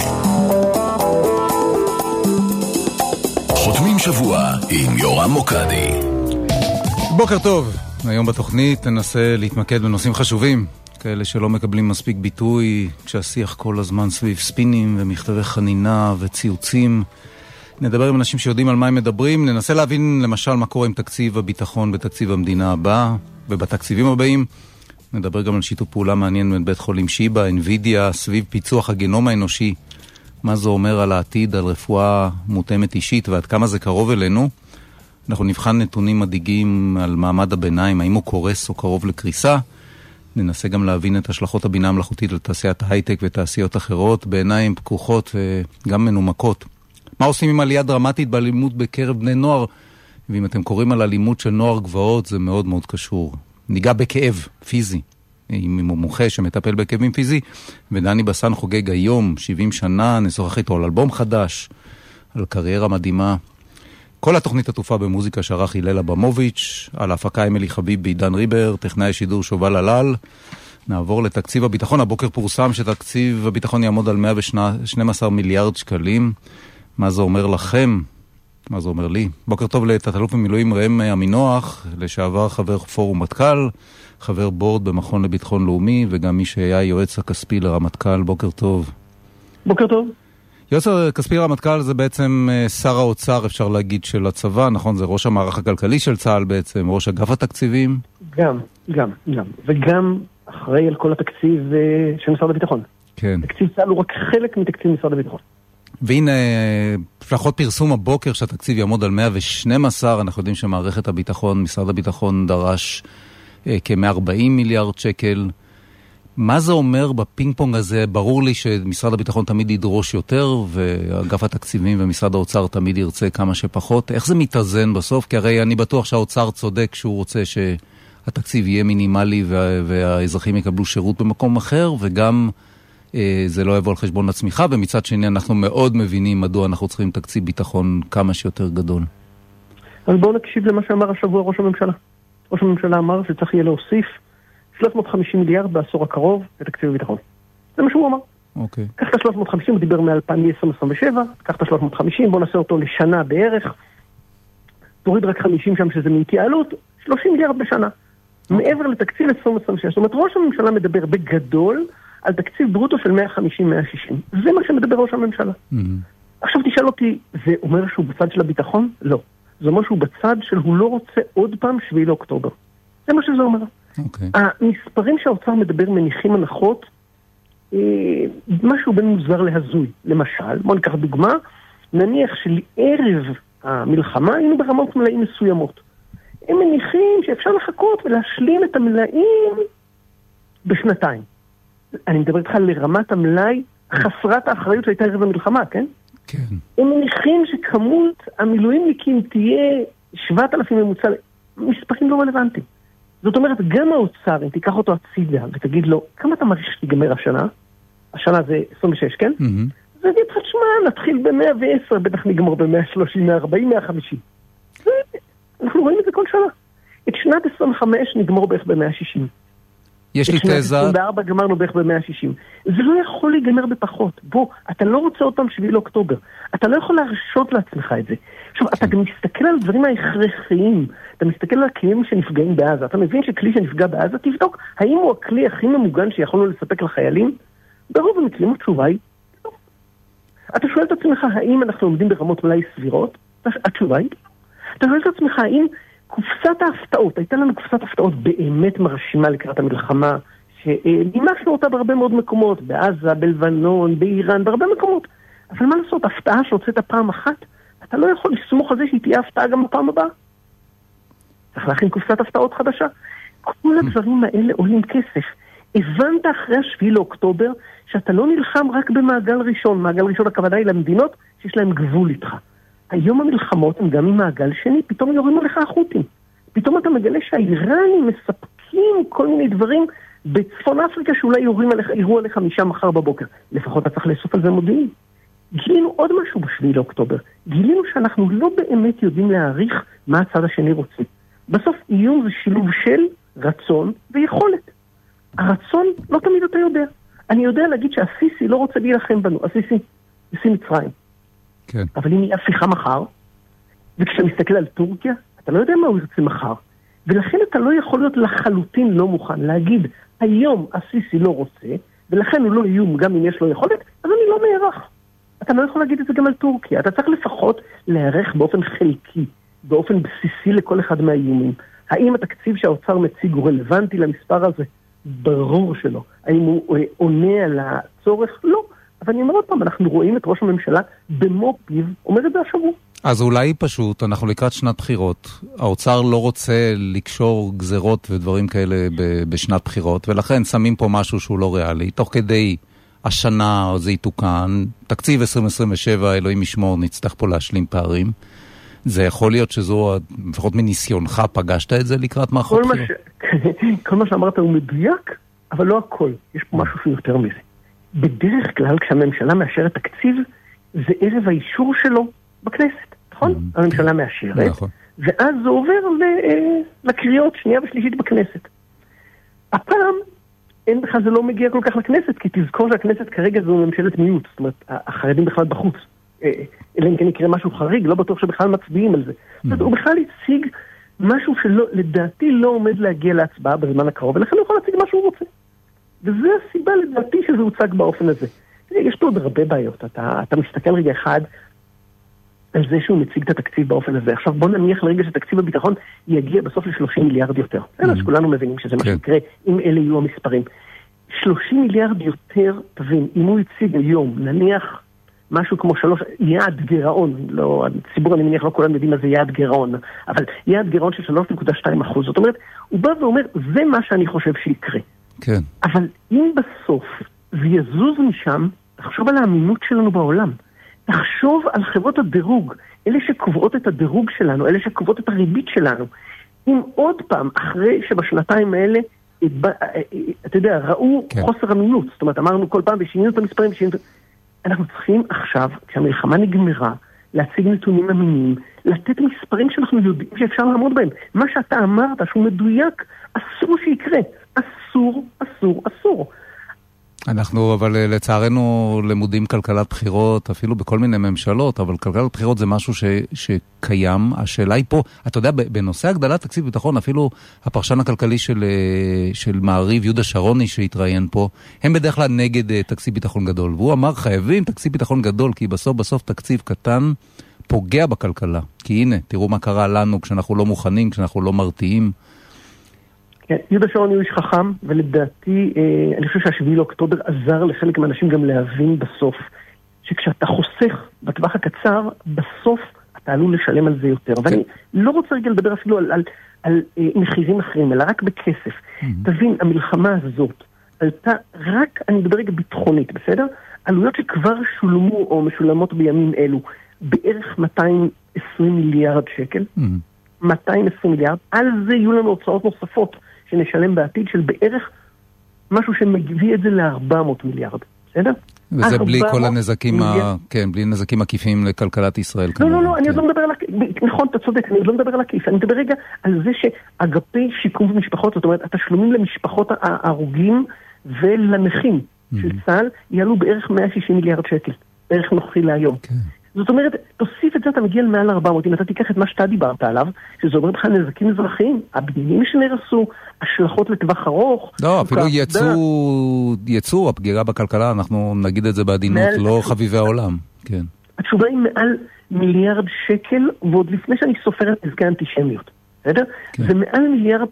חותמים שבוע עם יורם מוקדי. בוקר טוב. היום בתוכנית ננסה להתמקד בנושאים חשובים, כאלה שלא מקבלים מספיק ביטוי, כשהשיח כל הזמן סביב ספינים ומכתבי חנינה וציוצים. נדבר עם אנשים שיודעים על מה הם מדברים, ננסה להבין למשל מה קורה עם תקציב הביטחון בתקציב המדינה הבא ובתקציבים הבאים. נדבר גם על שיתוף פעולה מעניין בין בית חולים שיבא, NVIDIA, סביב פיצוח הגנום האנושי. מה זה אומר על העתיד, על רפואה מותאמת אישית ועד כמה זה קרוב אלינו. אנחנו נבחן נתונים מדאיגים על מעמד הביניים, האם הוא קורס או קרוב לקריסה. ננסה גם להבין את השלכות הבינה המלאכותית לתעשיית ההייטק ותעשיות אחרות, בעיניים פקוחות וגם מנומקות. מה עושים עם עלייה דרמטית באלימות בקרב בני נוער? ואם אתם קוראים על אלימות של נוער גבעות, זה מאוד מאוד קשור. ניגע בכאב פיזי, עם מומחה שמטפל בכאבים פיזי, ודני בסן חוגג היום 70 שנה, נשוחח איתו על אלבום חדש, על קריירה מדהימה. כל התוכנית עטופה במוזיקה שערך הלל אברמוביץ', על ההפקה אמילי חביב בעידן ריבר, טכנאי השידור שובל הלל. נעבור לתקציב הביטחון. הבוקר פורסם שתקציב הביטחון יעמוד על 112 מיליארד שקלים. מה זה אומר לכם? מה זה אומר לי? בוקר טוב לתת-אלוף במילואים ראם עמינוח, לשעבר חבר פורום מטכ"ל, חבר בורד במכון לביטחון לאומי, וגם מי שהיה יועץ הכספי לרמטכ"ל. בוקר טוב. בוקר טוב. יועץ הכספי לרמטכ"ל זה בעצם שר האוצר, אפשר להגיד, של הצבא, נכון? זה ראש המערך הכלכלי של צה"ל בעצם, ראש אגף התקציבים? גם. וגם אחראי על כל התקציב של משרד הביטחון. כן. תקציב צה"ל הוא רק חלק מתקציב משרד הביטחון. והנה, לפחות פרסום הבוקר שהתקציב יעמוד על 112, אנחנו יודעים שמערכת הביטחון, משרד הביטחון דרש כ-140 מיליארד שקל. מה זה אומר בפינג פונג הזה? ברור לי שמשרד הביטחון תמיד ידרוש יותר, ואגף התקציבים ומשרד האוצר תמיד ירצה כמה שפחות. איך זה מתאזן בסוף? כי הרי אני בטוח שהאוצר צודק שהוא רוצה שהתקציב יהיה מינימלי והאזרחים יקבלו שירות במקום אחר, וגם זה לא יבוא על חשבון הצמיחה, ומצד שני אנחנו מאוד מבינים מדוע אנחנו צריכים תקציב ביטחון כמה שיותר גדול. אז בואו נקשיב למה שאמר השבוע ראש הממשלה. ראש הממשלה אמר שצריך יהיה להוסיף 350 מיליארד בעשור הקרוב לתקציב הביטחון. זה מה שהוא אמר. אוקיי. קח את ה-350, הוא דיבר מ-2027, קח את ה-350, בוא נעשה אותו לשנה בערך, תוריד רק 50 שם שזה מהתייעלות, 30 מיליארד בשנה. מעבר לתקציב 2026. זאת אומרת, ראש הממשלה מדבר בגדול על תקציב ברוטו של 150-160. זה מה שמדבר ראש הממשלה. עכשיו תשאל אותי, זה אומר שהוא בצד של הביטחון? לא. זה אומר שהוא בצד של הוא לא רוצה עוד פעם 7 לאוקטובר. זה מה שזה אומר. המספרים שהאוצר מדבר מניחים הנחות, משהו בין מוזר להזוי. למשל, בוא ניקח דוגמה, נניח שלערב המלחמה היינו ברמות מלאים מסוימות. הם מניחים שאפשר לחכות ולהשלים את המלאים בשנתיים. אני מדבר איתך לרמת המלאי חסרת האחריות שהייתה ערב המלחמה, כן? כן. הם מניחים שכמות המילואימניקים תהיה 7,000 ממוצע, מספרים לא רלוונטיים. זאת אומרת, גם האוצר, אם תיקח אותו הצידה ותגיד לו, כמה אתה מרגיש שתיגמר השנה? השנה זה 26, כן? זה יתחד שמה, נתחיל ב-110, בטח נגמור ב-130, 140, 150. אנחנו רואים את זה כל שנה. את שנת 25 נגמור בערך ב-160. יש לי תזה... את שנת 24 גמרנו בערך ב-160. זה לא יכול להיגמר בפחות. בוא, אתה לא רוצה עוד פעם 7 לאוקטובר. אתה לא יכול להרשות לעצמך את זה. עכשיו, אתה גם מסתכל על דברים ההכרחיים. אתה מסתכל על הכלים שנפגעים בעזה. אתה מבין שכלי שנפגע בעזה, תבדוק, האם הוא הכלי הכי ממוגן שיכולנו לספק לחיילים? ברוב המקרים התשובה היא לא. אתה שואל את עצמך, האם אנחנו עומדים ברמות מלאי סבירות? התשובה היא לא. אתה שואל את עצמך, האם קופסת ההפתעות, הייתה לנו קופסת הפתעות באמת מרשימה לקראת המלחמה, שנימשנו אותה בהרבה מאוד מקומות, בעזה, בלבנון, באיראן, בהרבה מקומות. אבל מה לעשות, הפתעה שהוצאת פעם אחת, אתה לא יכול לסמוך על זה שהיא תהיה הפתעה גם בפעם הבאה. צריך להכין קופסת הפתעות חדשה. כל הדברים האלה עולים כסף. הבנת אחרי 7 לאוקטובר שאתה לא נלחם רק במעגל ראשון. מעגל ראשון הכוונה היא למדינות שיש להם גבול איתך. היום המלחמות הם גם עם מעגל שני, פתאום יורים עליך החות'ים. פתאום אתה מגלה שהאיראנים מספקים כל מיני דברים בצפון אפריקה שאולי יראו עליך משם מחר בבוקר. לפחות אתה צריך לאסוף על זה מודיעין. גילינו עוד משהו ב7 לאוקטובר. גילינו שאנחנו לא באמת יודעים להעריך מה הצד השני רוצה. בסוף איום זה שילוב של רצון ויכולת. הרצון לא תמיד אתה יודע. אני יודע להגיד שהסיסי לא רוצה להילחם בנו, הסיסי, נשיא מצרים. כן. אבל אם היא הפיכה מחר, וכשאתה מסתכל על טורקיה, אתה לא יודע מה הוא ירצה מחר. ולכן אתה לא יכול להיות לחלוטין לא מוכן להגיד, היום הסיסי לא רוצה, ולכן הוא לא איום גם אם יש לו יכולת, אז אני לא נערך. אתה לא יכול להגיד את זה גם על טורקיה. אתה צריך לפחות להיערך באופן חלקי, באופן בסיסי לכל אחד מהאיומים. האם התקציב שהאוצר מציג הוא רלוונטי למספר הזה? ברור שלא. האם הוא עונה על הצורך? לא. אבל אני אומר עוד פעם, אנחנו רואים את ראש הממשלה במו פיו, אומר את זה השבוע. אז אולי פשוט, אנחנו לקראת שנת בחירות. האוצר לא רוצה לקשור גזרות ודברים כאלה בשנת בחירות, ולכן שמים פה משהו שהוא לא ריאלי. תוך כדי השנה זה יתוקן, תקציב 2027, אלוהים ישמור, נצטרך פה להשלים פערים. זה יכול להיות שזו, לפחות מניסיונך, פגשת את זה לקראת מערכות בחירות? כל מה שאמרת הוא מדויק, אבל לא הכל. יש פה משהו שהוא יותר מזה. בדרך כלל, כשהממשלה מאשרת תקציב, זה ערב האישור שלו בכנסת, נכון? הממשלה מאשרת, ואז זה עובר לקריאות שנייה ושלישית בכנסת. הפעם, אין בכלל, זה לא מגיע כל כך לכנסת, כי תזכור שהכנסת כרגע זו ממשלת מיעוט, זאת אומרת, החרדים בכלל בחוץ. אלא אם כן יקרה משהו חריג, לא בטוח שבכלל מצביעים על זה. זאת אומרת, הוא בכלל הציג משהו שלדעתי לא עומד להגיע להצבעה בזמן הקרוב, ולכן הוא יכול להציג מה שהוא רוצה. וזו הסיבה לדעתי שזה הוצג באופן הזה. יש פה עוד הרבה בעיות. אתה מסתכל רגע אחד על זה שהוא מציג את התקציב באופן הזה. עכשיו בוא נניח לרגע שתקציב הביטחון יגיע בסוף ל-30 מיליארד יותר. אז כולנו מבינים שזה מה שיקרה אם אלה יהיו המספרים. 30 מיליארד יותר, תבין, אם הוא הציג היום, נניח משהו כמו יעד גירעון, לא, הציבור אני מניח לא כולם יודעים מה זה יעד גירעון, אבל יעד גירעון של 3.2%. זאת אומרת, הוא בא ואומר, זה מה שאני חושב שיקרה. כן. אבל אם בסוף זה יזוז משם, תחשוב על האמינות שלנו בעולם. תחשוב על חברות הדירוג, אלה שקובעות את הדירוג שלנו, אלה שקובעות את הריבית שלנו. אם עוד פעם, אחרי שבשנתיים האלה, אתה יודע, ראו חוסר אמינות. זאת אומרת, אמרנו כל פעם, ושינינו את המספרים, אנחנו צריכים עכשיו, כשהמלחמה נגמרה, להציג נתונים אמינים, לתת מספרים שאנחנו יודעים שאפשר לעמוד בהם. מה שאתה אמרת, שהוא מדויק, אסור שיקרה. אסור, אסור, אסור. אנחנו אבל לצערנו למודים כלכלת בחירות, אפילו בכל מיני ממשלות, אבל כלכלת בחירות זה משהו שקיים. השאלה היא פה, אתה יודע, בנושא הגדלת תקציב ביטחון, אפילו הפרשן הכלכלי של מעריב יהודה שרוני שהתראיין פה, הם בדרך כלל נגד תקציב ביטחון גדול. והוא אמר חייבים תקציב ביטחון גדול, כי בסוף תקציב קטן פוגע בכלכלה. כי הנה, תראו מה קרה לנו כשאנחנו לא מוכנים, כשאנחנו לא מרתיעים. יהודה שרוני הוא איש חכם, ולדעתי, אני חושב שהשביעי לאוקטובר עזר לחלק מהאנשים גם להבין בסוף, שכשאתה חוסך בטווח הקצר, בסוף אתה עלול לשלם על זה יותר. ואני לא רוצה רגע לדבר אפילו על מחירים אחרים, אלא רק בכסף. תבין, המלחמה הזאת עלתה רק, אני מדבר רגע ביטחונית, בסדר? עלויות שכבר שולמו או משולמות בימים אלו, בערך 220 מיליארד שקל. 220 מיליארד, על זה יהיו לנו הוצאות נוספות שנשלם בעתיד של בערך משהו שמביא את זה ל-400 מיליארד, בסדר? וזה בלי כל הנזקים, כן, בלי נזקים עקיפים לכלכלת ישראל. לא, אני עוד לא מדבר על עקיף, נכון, אתה צודק, אני עוד לא מדבר על עקיף, אני מדבר רגע על זה שאגפי שיקום ומשפחות, זאת אומרת, התשלומים למשפחות ההרוגים ולנכים של צה"ל יעלו בערך 160 מיליארד שקל, בערך נוכחי להיום. זאת אומרת, תוסיף את זה, אתה מגיע למעל 400, אם אתה תיקח את מה שאתה דיברת עליו, שזה אומר בכלל נזקים אזרחיים, הבניינים שנרסו, השלכות לטווח ארוך. לא, אפילו יצוא, הפגיעה בכלכלה, אנחנו נגיד את זה בעדינות, לא חביבי העולם. כן. התשובה היא מעל מיליארד שקל, ועוד לפני שאני סופר את נזקי האנטישמיות. בסדר? זה מעל מיליארד,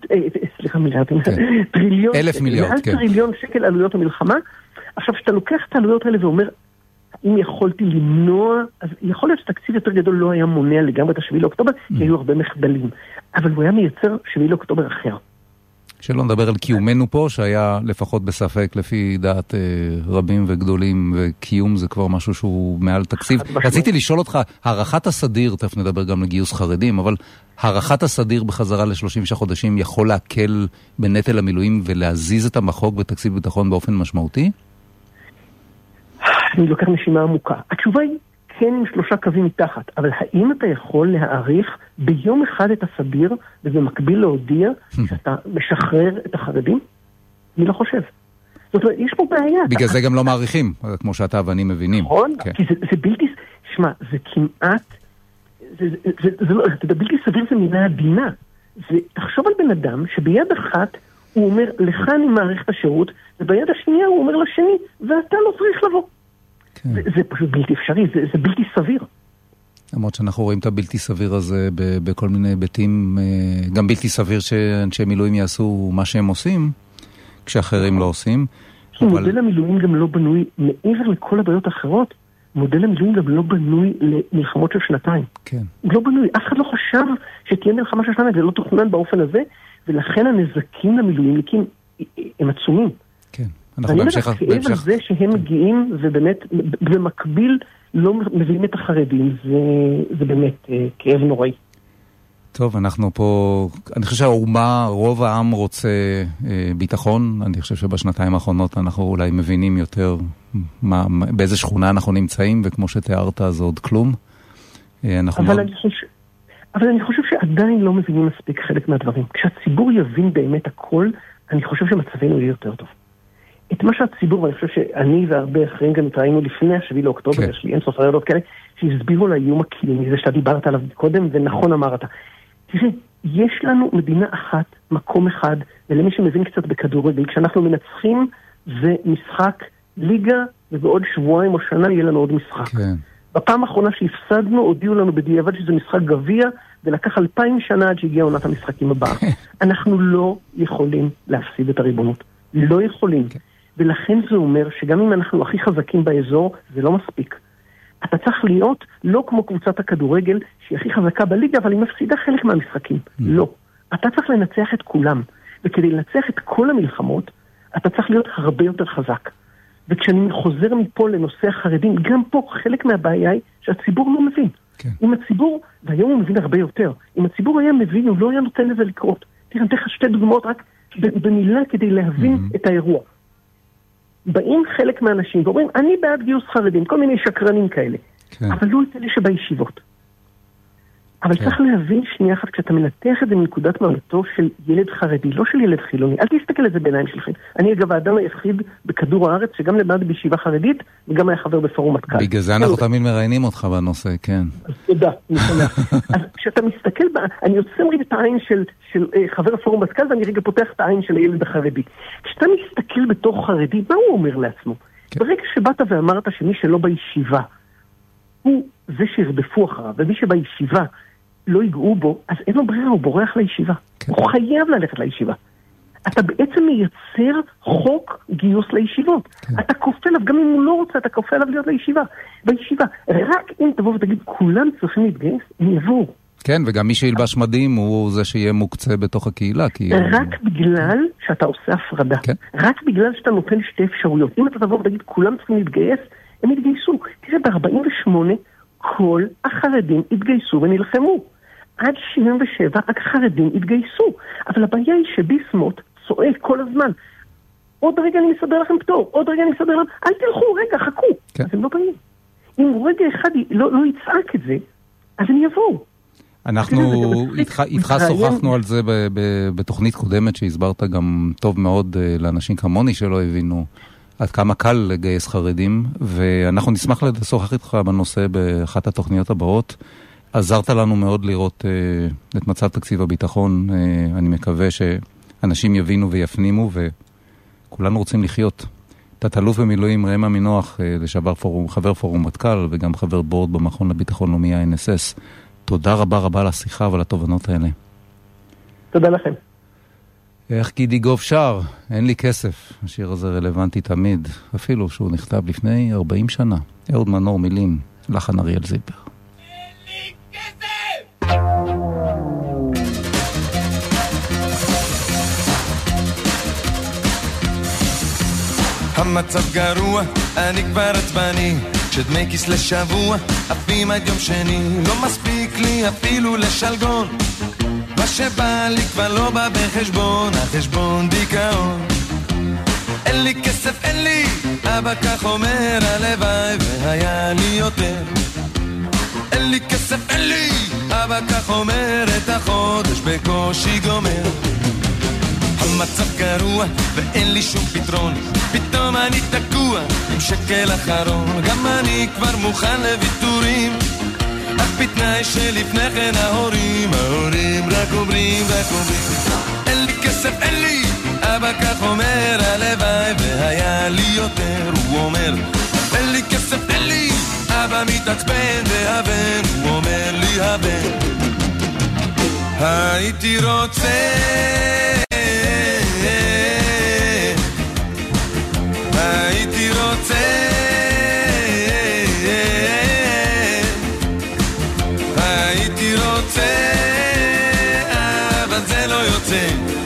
טריליון, 1,000 מיליארד, מעל טריליון שקל עלויות המלחמה. עכשיו, שאתה לוקח את העלויות האלה ואומר, אם יכולתי למנוע, אז יכול להיות שתקציב יותר גדול לא היה מונע לגמרי את השביעי לאוקטובר, כי היו הרבה מחדלים. אבל הוא היה מייצר שביעי לאוקטובר אחר. שלא נדבר על קיומנו פה, שהיה לפחות בספק לפי דעת רבים וגדולים, וקיום זה כבר משהו שהוא מעל תקציב. רציתי לשאול אותך, הערכת הסדיר, תכף נדבר גם לגיוס חרדים, אבל הערכת הסדיר בחזרה ל-36 חודשים יכול להקל בנטל המילואים ולהזיז את המחוק בתקציב ביטחון באופן משמעותי? אני לוקח נשימה עמוקה. התשובה היא כן עם 3 קווים מתחת, אבל האם אתה יכול להעריך ביום אחד את הסדיר, ובמקביל להודיע שאתה משחרר את החרדים? אני לא חושב. זאת אומרת, יש פה בעיה. בגלל זה גם לא מעריכים, כמו שאתה ואני מבינים. נכון, כי זה בלתי, שמע, זה כמעט, זה בלתי סביר, זה מילה עדינה. תחשוב על בן אדם שביד אחת הוא אומר, לך אני מעריך את השירות, וביד השנייה הוא אומר לשני, ואתה לא צריך לבוא. זה פשוט בלתי אפשרי, זה בלתי סביר. למרות שאנחנו רואים את הבלתי סביר הזה בכל מיני היבטים, גם בלתי סביר שאנשי מילואים יעשו מה שהם עושים, כשאחרים לא עושים. כי מודל המילואים גם לא בנוי, מעבר לכל הבעיות האחרות, מודל המילואים גם לא בנוי למלחמות של שנתיים. כן. לא בנוי, אף אחד לא חשב שתהיה מלחמה של שנתיים, זה לא תוכנן באופן הזה, ולכן הנזקים למילואימניקים הם עצומים. כן. אני מדבר כאב על זה שהם מגיעים, ובאמת, במקביל לא מביאים את החרדים, זה באמת כאב נוראי. טוב, אנחנו פה, אני חושב שהאומה, רוב העם רוצה ביטחון, אני חושב שבשנתיים האחרונות אנחנו אולי מבינים יותר באיזה שכונה אנחנו נמצאים, וכמו שתיארת זה עוד כלום. אבל אני חושב שעדיין לא מבינים מספיק חלק מהדברים. כשהציבור יבין באמת הכל, אני חושב שמצבנו יהיה יותר טוב. את מה שהציבור, ואני חושב שאני והרבה אחרים גם התראינו לפני 7 לאוקטובר, יש לי אין סוף רעיונות כאלה, שהסבירו לאיום הקיומי, זה שאתה דיברת עליו קודם, ונכון אמרת. תראה, יש לנו מדינה אחת, מקום אחד, ולמי שמבין קצת בכדורגל, כשאנחנו מנצחים זה משחק ליגה, ובעוד שבועיים או שנה יהיה לנו עוד משחק. כן. בפעם האחרונה שהפסדנו, הודיעו לנו בדיעבד שזה משחק גביע, ולקח 2000 שנה עד שהגיע עונת המשחקים הבאה. אנחנו לא יכולים להפסיד את הריבונות. לא יכולים. ולכן זה אומר שגם אם אנחנו הכי חזקים באזור, זה לא מספיק. אתה צריך להיות לא כמו קבוצת הכדורגל, שהיא הכי חזקה בליגה, אבל היא מפסידה חלק מהמשחקים. לא. אתה צריך לנצח את כולם. וכדי לנצח את כל המלחמות, אתה צריך להיות הרבה יותר חזק. וכשאני חוזר מפה לנושא החרדים, גם פה חלק מהבעיה היא שהציבור לא מבין. כן. אם הציבור, והיום הוא מבין הרבה יותר, אם הציבור היה מבין, הוא לא היה נותן לזה לקרות. תראה, אני אתן לך 2 דוגמאות רק במילה כדי להבין את האירוע. באים חלק מהאנשים ואומרים, אני בעד גיוס חרדים, כל מיני שקרנים כאלה. כן. אבל לא את אלה שבישיבות. אבל כן. צריך להבין שנייה אחת, כשאתה מנתח את זה מנקודת מבטו של ילד חרדי, לא של ילד חילוני, אל תסתכל על זה בעיניים שלכם. אני אגב האדם היחיד בכדור הארץ, שגם למד בישיבה חרדית, וגם היה חבר בפורום מטכ"ל. בגלל זה אנחנו תמיד מראיינים אותך בנושא, כן. אז תודה, אני שמח. אז כשאתה מסתכל, אני יוצא רגע את העין של חבר הפורום מטכ"ל, ואני רגע פותח את העין של הילד החרדי. כשאתה מסתכל בתוך חרדי, מה הוא אומר לעצמו? כן. ברגע שבאת ואמרת שמי שלא בישיבה, הוא זה שירדפו אחריו, ומי שבישיבה לא יגעו בו, אז אין לו ברירה, הוא בורח לישיבה. כן. הוא חייב ללכת לישיבה. אתה בעצם מייצר חוק גיוס לישיבות. כן. אתה כופה עליו, גם אם הוא לא רוצה, אתה כופה עליו להיות לישיבה. בישיבה, רק אם תבוא ותגיד, כולם צריכים להתגייס, הם יבואו. כן, וגם מי שילבש מדים הוא זה שיהיה מוקצה בתוך הקהילה. כי רק בגלל שאתה עושה הפרדה. כן. רק בגלל שאתה נותן 2 אפשרויות. אם אתה תבוא ותגיד, כולם צריכים להתגייס, הם יתגייסו. תראה, ב-48 כל החרדים התגייסו ונלחמו. עד 77 החרדים התגייסו. אבל הבעיה היא שביסמוט צועק כל הזמן. עוד רגע אני מסדר לכם פטור, עוד רגע אני מסדר לכם, אל תלכו, רגע, חכו. כן. אז הם לא באים. אם רגע אחד לא יצעק את זה, אז הם יבואו. אנחנו איתך שוחחנו על זה בתוכנית קודמת שהסברת גם טוב מאוד לאנשים כמוני שלא הבינו עד כמה קל לגייס חרדים, ואנחנו נשמח לשוחח איתך בנושא באחת התוכניות הבאות. עזרת לנו מאוד לראות את מצב תקציב הביטחון. אני מקווה שאנשים יבינו ויפנימו, וכולנו רוצים לחיות. תת-אלוף במילואים ראם עמינוח, לשעבר חבר פורום מטכ"ל וגם חבר בורד במכון לביטחון לאומי ה-NSS. תודה רבה רבה לשיחה ולתובנות האלה. תודה לכם. איך גידי גוב שר? אין לי כסף. השיר הזה רלוונטי תמיד, אפילו שהוא נכתב לפני 40 שנה. אהוד מנור מילים, לחן אריאל זילבר. אין לי כסף! המצב גרוע, אני כבר עצבני, כשדמי כיס לשבוע, עפים עד יום שני, לא מספיק לי אפילו לשלגון, מה שבא לי כבר לא בא בחשבון, החשבון דיכאון. אין לי כסף, אין לי, אבא כך אומר, הלוואי והיה לי יותר. אין לי כסף, אין לי, אבא כך אומר, את החודש בקושי גומר. המצב גרוע ואין לי שום פתרון, פתאום אני תקוע עם שקל אחרון. גם אני כבר מוכן לוויתורים, אך בתנאי שלפני כן ההורים רק אומרים אין לי כסף, אין לי. אבא כך אומר, הלוואי והיה לי יותר. הוא אומר אין לי כסף, אין לי. אבא מתעצבן והבן, הוא אומר לי הבן, הייתי רוצה, הייתי רוצה, הייתי רוצה, אבל זה לא יוצא.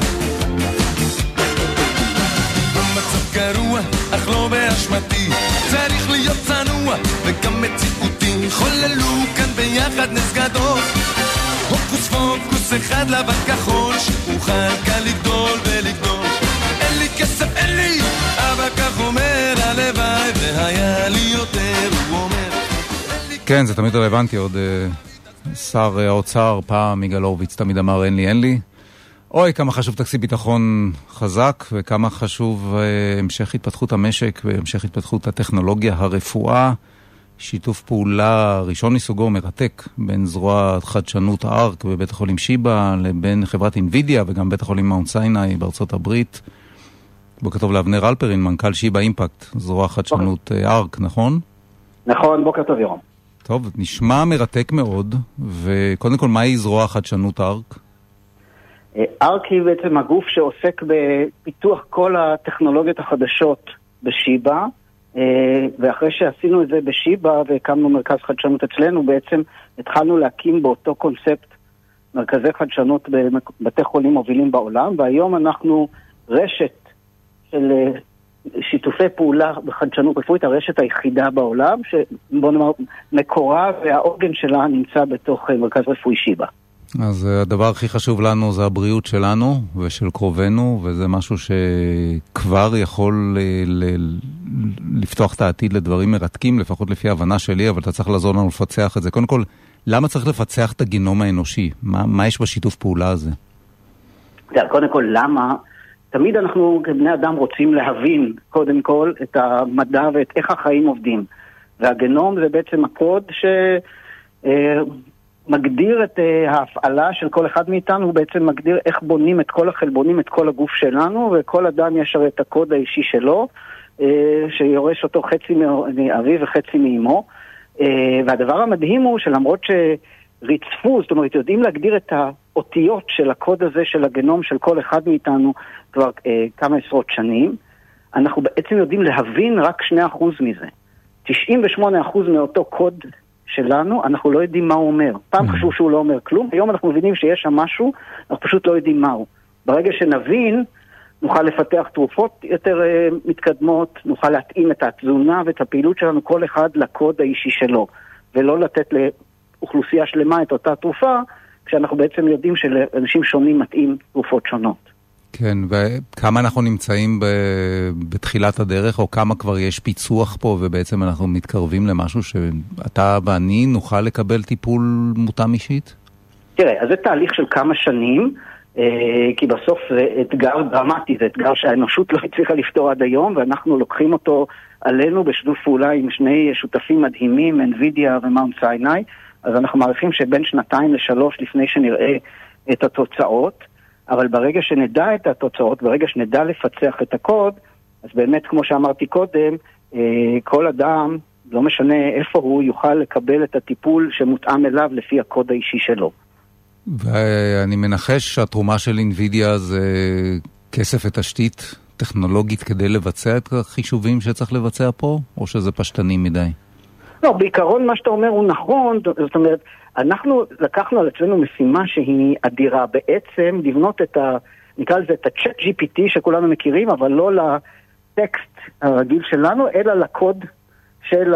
המצב גרוע אך לא באשמתי, צריך להיות צנוע וגם מציאותי. חוללו כאן ביחד נס גדול, הוקוס פוקוס אחד לבן כחול, שאוכל כאן לגדול ולגדול. אין לי כסף, אין לי. אבא כך אומר, הלוואי והיה לי יותר. הוא אומר כן, זה תמיד רלוונטי. עוד שר האוצר פעם יגאל הורוביץ תמיד אמר אין לי, אין לי. אוי, כמה חשוב תקציב ביטחון חזק, וכמה חשוב המשך התפתחות המשק והמשך התפתחות הטכנולוגיה, הרפואה, שיתוף פעולה ראשון מסוגו מרתק בין זרוע חדשנות ארק בבית החולים שיבא לבין חברת אינווידיה וגם בית החולים מאונט סיני בארצות הברית. בוקר טוב לאבנר אלפרין, מנכ"ל שיבא אימפקט, זרוע חדשנות ארק, נכון? נכון, בוקר טוב ירון. טוב, נשמע מרתק מאוד, וקודם כל מהי זרוע חדשנות ארק? ארק היא בעצם הגוף שעוסק בפיתוח כל הטכנולוגיות החדשות בשיבא, ואחרי שעשינו את זה בשיבא והקמנו מרכז חדשנות אצלנו, בעצם התחלנו להקים באותו קונספט מרכזי חדשנות בבתי חולים מובילים בעולם, והיום אנחנו רשת של שיתופי פעולה בחדשנות רפואית, הרשת היחידה בעולם, שבוא נאמר מקורה והעוגן שלה נמצא בתוך מרכז רפואי שיבא. אז הדבר הכי חשוב לנו זה הבריאות שלנו ושל קרובנו, וזה משהו שכבר יכול לפתוח את העתיד לדברים מרתקים, לפחות לפי ההבנה שלי, אבל אתה צריך לעזור לנו לפצח את זה. קודם כל, למה צריך לפצח את הגנום האנושי? מה יש בשיתוף פעולה הזה? קודם כל, למה? תמיד אנחנו כבני אדם רוצים להבין קודם כל את המדע ואת איך החיים עובדים. והגנום זה בעצם הקוד מגדיר את ההפעלה של כל אחד מאיתנו, הוא בעצם מגדיר איך בונים את כל החלבונים, את כל הגוף שלנו, וכל אדם יש את הקוד האישי שלו, שיורש אותו חצי מאביו וחצי מאמו. והדבר המדהים הוא שלמרות שריצפו, זאת אומרת, יודעים להגדיר את האותיות של הקוד הזה של הגנום של כל אחד מאיתנו כבר כמה עשרות שנים, אנחנו בעצם יודעים להבין רק 2% מזה. 98% מאותו קוד שלנו, אנחנו לא יודעים מה הוא אומר. פעם חשוב שהוא לא אומר כלום, היום אנחנו מבינים שיש שם משהו, אנחנו פשוט לא יודעים מהו. ברגע שנבין, נוכל לפתח תרופות יותר מתקדמות, נוכל להתאים את התזונה ואת הפעילות שלנו, כל אחד לקוד האישי שלו, ולא לתת לאוכלוסייה שלמה את אותה תרופה, כשאנחנו בעצם יודעים שלאנשים שונים מתאים תרופות שונות. כן, וכמה אנחנו נמצאים בתחילת הדרך, או כמה כבר יש פיצוח פה, ובעצם אנחנו מתקרבים למשהו שאתה ואני נוכל לקבל טיפול מותאם אישית? תראה, אז זה תהליך של כמה שנים, כי בסוף זה אתגר דרמטי, זה אתגר שהאנושות לא הצליחה לפתור עד היום, ואנחנו לוקחים אותו עלינו בשיתוף פעולה עם שני שותפים מדהימים, אינווידיה ומאונט סיני, אז אנחנו מעריכים שבין 2 ל-3 לפני שנראה את התוצאות, אבל ברגע שנדע את התוצאות, ברגע שנדע לפצח את הקוד, אז באמת, כמו שאמרתי קודם, כל אדם, לא משנה איפה הוא, יוכל לקבל את הטיפול שמותאם אליו לפי הקוד האישי שלו. ואני מנחש שהתרומה של אינווידיה זה כסף ותשתית טכנולוגית כדי לבצע את החישובים שצריך לבצע פה, או שזה פשטני מדי? לא, בעיקרון מה שאתה אומר הוא נכון, זאת אומרת, אנחנו לקחנו על עצמנו משימה שהיא אדירה, בעצם לבנות את נקרא לזה את הצ'אט GPT שכולנו מכירים, אבל לא לטקסט הרגיל שלנו, אלא לקוד של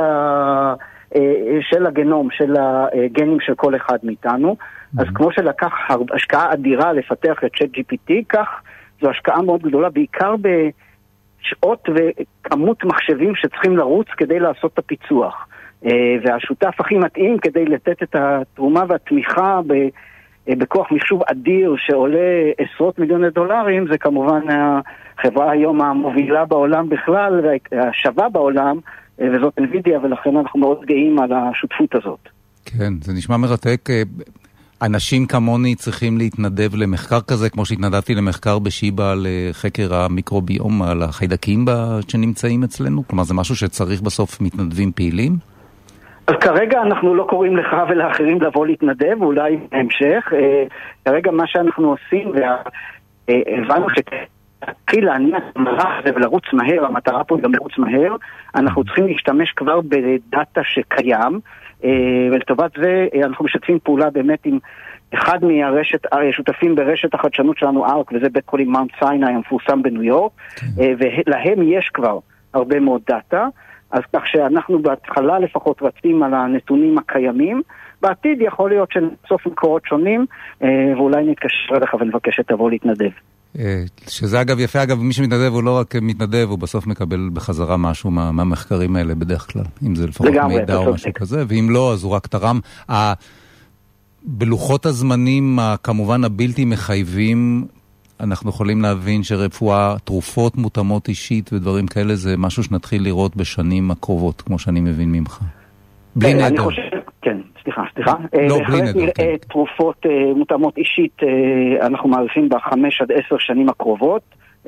הגנום, של הגנים של כל אחד מאיתנו. אז כמו שלקח השקעה אדירה לפתח את צ'אט GPT, כך זו השקעה מאוד גדולה, בעיקר בשעות וכמות מחשבים שצריכים לרוץ כדי לעשות את הפיצוח. והשותף הכי מתאים כדי לתת את התרומה והתמיכה בכוח מחשוב אדיר שעולה עשרות מיליוני דולרים, זה כמובן החברה היום המובילה בעולם בכלל והשווה בעולם, וזאת NVIDIA, ולכן אנחנו מאוד גאים על השותפות הזאת. כן, זה נשמע מרתק. אנשים כמוני צריכים להתנדב למחקר כזה, כמו שהתנדבתי למחקר בשיבא על חקר המיקרוביום, על החיידקים שנמצאים אצלנו? כלומר, זה משהו שצריך בסוף מתנדבים פעילים? אז כרגע אנחנו לא קוראים לך ולאחרים לבוא להתנדב, אולי בהמשך. כרגע מה שאנחנו עושים, והבנו שתתחיל להניע את המהלך הזה ולרוץ מהר, המטרה פה גם לרוץ מהר, אנחנו צריכים להשתמש כבר בדאטה שקיים, ולטובת זה אנחנו משתפים פעולה באמת עם אחד מהשותפים ברשת החדשנות שלנו, ארק, וזה בית חולים מאונט סיני המפורסם בניו יורק, ולהם יש כבר הרבה מאוד דאטה, אז כך שאנחנו בהתחלה לפחות רצים על הנתונים הקיימים, בעתיד יכול להיות שנצוף מקורות שונים, ואולי נתקשר לך ונבקש שתבוא להתנדב. שזה אגב יפה, אגב מי שמתנדב הוא לא רק מתנדב, הוא בסוף מקבל בחזרה משהו מהמחקרים האלה בדרך כלל, אם זה לפחות מידע או משהו כזה, ואם לא אז הוא רק תרם. בלוחות הזמנים כמובן הבלתי מחייבים, אנחנו יכולים להבין שרפואה, תרופות מותאמות אישית ודברים כאלה, זה משהו שנתחיל לראות בשנים הקרובות, כמו שאני מבין ממך. בלי נדר. אני חושב, כן, סליחה. לא, בלי נדר. נראה תרופות מותאמות אישית, אנחנו מעריכים ב5 עד 10 שנים הקרובות.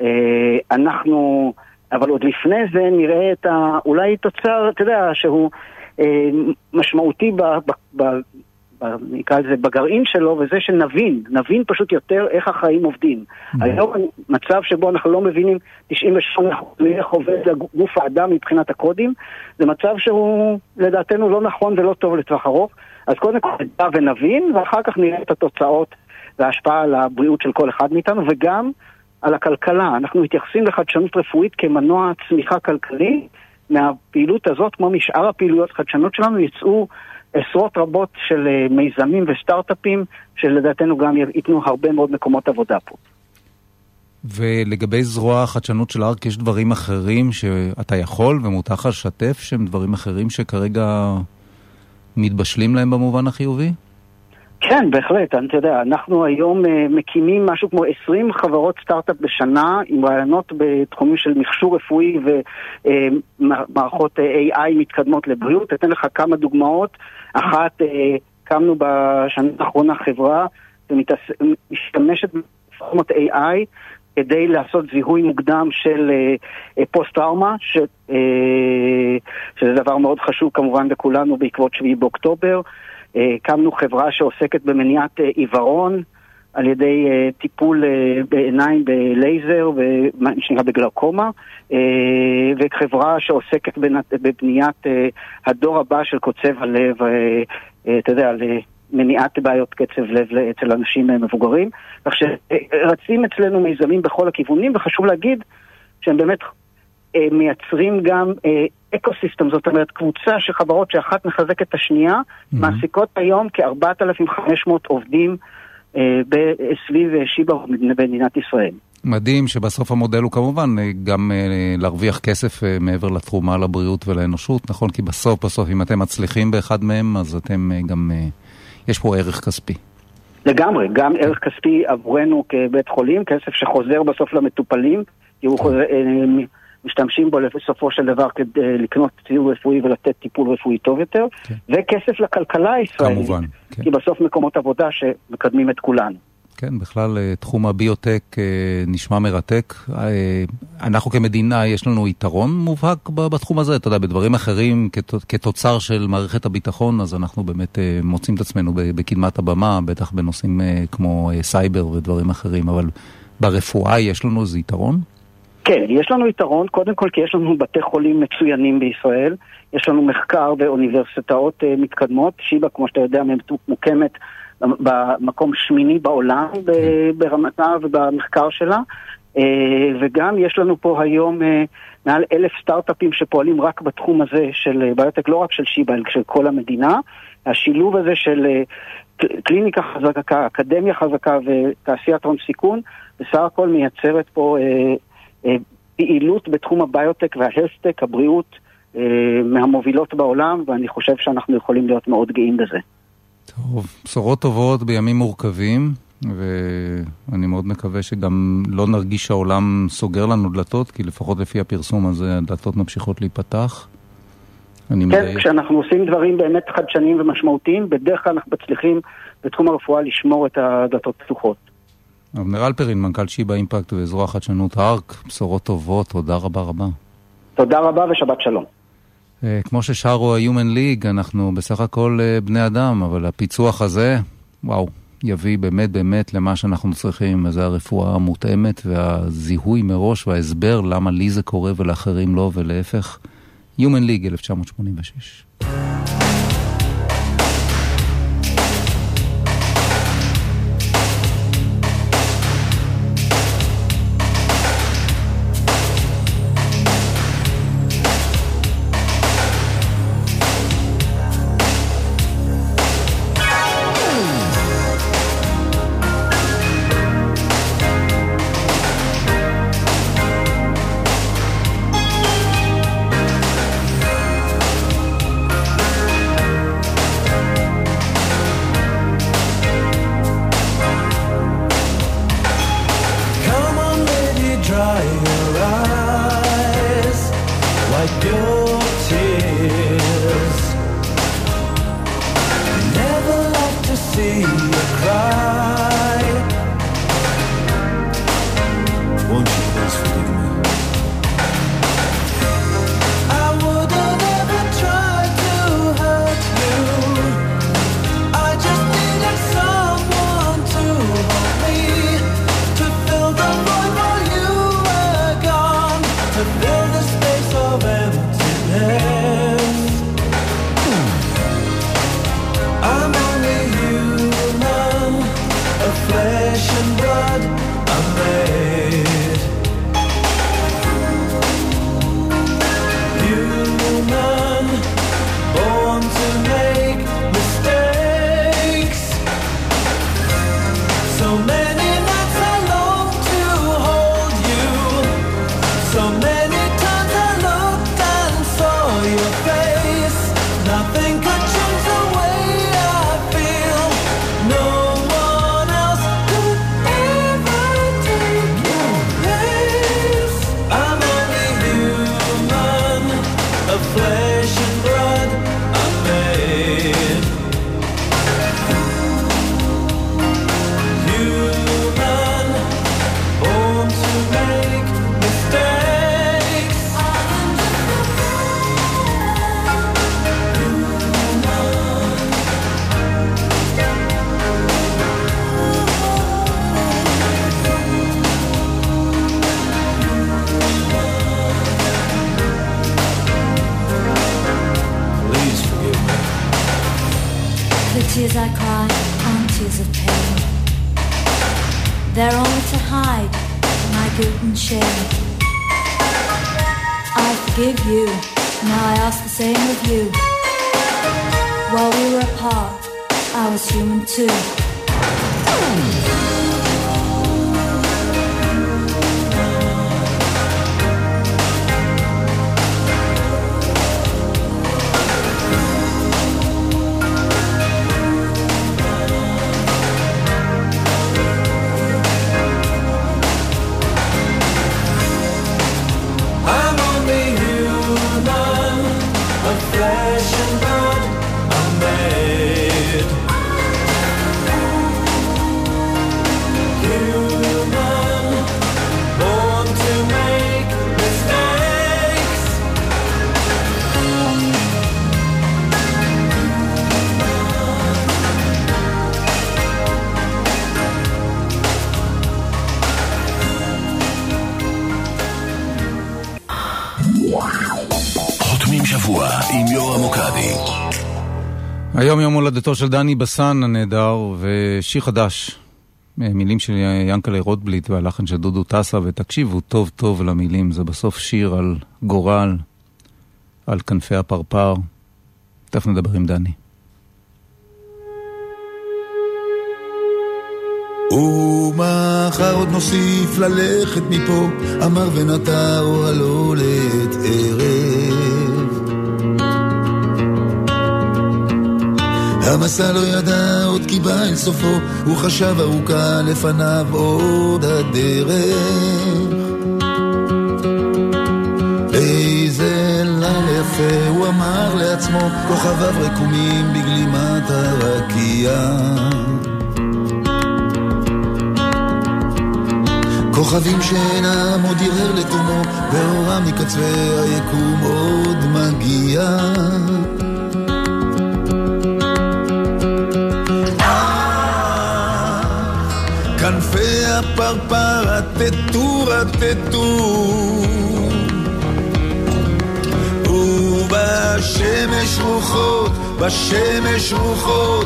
אבל עוד לפני זה נראה אולי תוצר, אתה יודע, שהוא משמעותי נקרא לזה בגרעין שלו, וזה שנבין פשוט יותר איך החיים עובדים. היום מצב שבו אנחנו לא מבינים 98% איך עובד גוף האדם מבחינת הקודים, זה מצב שהוא לדעתנו לא נכון ולא טוב לטווח ארוך. אז קודם כל נדע ונבין, ואחר כך נראה את התוצאות וההשפעה על הבריאות של כל אחד מאיתנו, וגם על הכלכלה. אנחנו מתייחסים לחדשנות רפואית כמנוע צמיחה כלכלי. מהפעילות הזאת, כמו משאר הפעילויות חדשנות שלנו, יצאו עשרות רבות של מיזמים וסטארט-אפים, שלדעתנו גם ייתנו הרבה מאוד מקומות עבודה פה. ולגבי זרוע החדשנות של ארק, יש דברים אחרים שאתה יכול ומותר לך לשתף, שהם דברים אחרים שכרגע מתבשלים להם במובן החיובי? כן, בהחלט. אתה יודע, אנחנו היום מקימים משהו כמו 20 חברות סטארט-אפ בשנה, עם רעיונות בתחומים של מכשור רפואי ומערכות AI מתקדמות לבריאות. אתן לך כמה דוגמאות. אחת, קמנו בשנה האחרונה חברה ומשתמשת בפורמות AI כדי לעשות זיהוי מוקדם של פוסט-טראומה, שזה דבר מאוד חשוב כמובן לכולנו בעקבות 7 באוקטובר. קמנו חברה שעוסקת במניעת עיוורון על ידי טיפול בעיניים בלייזר ומה שנקרא בגלאוקומה, וחברה שעוסקת בבניית הדור הבא של קוצב הלב, אתה יודע, למניעת בעיות קצב לב אצל אנשים מבוגרים. כך שרצים אצלנו מיזמים בכל הכיוונים, וחשוב להגיד שהם באמת מייצרים גם אקוסיסטם, זאת אומרת קבוצה של חברות שאחת מחזקת את השנייה, מעסיקות היום כ-4,500 עובדים סביב שיבא במדינת ישראל. מדהים שבסוף המודל הוא כמובן גם להרוויח כסף מעבר לתרומה לבריאות ולאנושות, נכון? כי בסוף אם אתם מצליחים באחד מהם, אז אתם גם, יש פה ערך כספי. לגמרי, גם ערך כספי עבורנו כבית חולים, כסף שחוזר בסוף למטופלים, כי הוא משתמשים בו בסופו של דבר כדי לקנות ציוד רפואי ולתת טיפול רפואי טוב יותר, וכסף לכלכלה הישראלית, כמובן, כי בסוף מקומות עבודה שמקדמים את כולנו. כן, בכלל תחום הביוטק נשמע מרתק. אנחנו כמדינה יש לנו יתרון מובהק בתחום הזה, אתה יודע, בדברים אחרים כתוצר של מערכת הביטחון, אז אנחנו באמת מוצאים את עצמנו בקדמת הבמה, בטח בנושאים כמו סייבר ודברים אחרים, אבל ברפואה יש לנו איזה יתרון? כן, יש לנו יתרון, קודם כל כי יש לנו בתי חולים מצוינים בישראל, יש לנו מחקר ואוניברסיטאות מתקדמות, שיבא כמו שאתה יודע מוקמת במקום שמיני בעולם ברמתה ובמחקר שלה, וגם יש לנו פה היום מעל 1,000 סטארט-אפים שפועלים רק בתחום הזה של ביוטק, לא רק של שיבא, אלא של כל המדינה. השילוב הזה של קליניקה חזקה, אקדמיה חזקה ותעשיית הון סיכון, בסך הכל מייצרת פה פעילות בתחום הביוטק וההלסטק, הבריאות, מהמובילות בעולם, ואני חושב שאנחנו יכולים להיות מאוד גאים בזה. טוב, בשורות טובות בימים מורכבים, ואני מאוד מקווה שגם לא נרגיש שהעולם סוגר לנו דלתות, כי לפחות לפי הפרסום הזה הדלתות ממשיכות להיפתח. כן, כשאנחנו עושים דברים באמת חדשניים ומשמעותיים, בדרך כלל אנחנו מצליחים בתחום הרפואה לשמור את הדלתות פתוחות. אבנר אלפרין, מנכ"ל שיבא אימפקט וזרוע חדשנות הארק, בשורות טובות, תודה רבה רבה. תודה רבה ושבת שלום. כמו ששרו ה-Human League, אנחנו בסך הכל בני אדם, אבל הפיצוח הזה, וואו, יביא באמת באמת למה שאנחנו צריכים, אז הרפואה המותאמת והזיהוי מראש וההסבר למה לי זה קורה ולאחרים לא ולהפך. Human League 1986. Tears I cry aren't tears of pain. They're only to hide my guilt and shame. I forgive you, now I ask the same of you. While we were apart, I was human too. היום יום הולדתו של דני בסן הנהדר, ושיר חדש, מילים של ינקלה רוטבליט והלחן של דודו טסה, ותקשיבו טוב טוב למילים, זה בסוף שיר על גורל, על כנפי הפרפר. תכף נדבר עם דני. ומחר עוד נוסיף ללכת מפה, אמר ונטר הלא לעת ערב. המסע לא ידע עוד כי בא אל סופו, הוא חשב ארוכה לפניו עוד הדרך. איזה לילה יפה, הוא אמר לעצמו, כוכביו רקומים בגלימת הרקיע. כוכבים שאינם עוד ירהר לתומו, ואורם מקצווי היקום עוד מגיע. כנפי הפרפר רטטו רטטו, ובשמש רוחות, בשמש רוחות,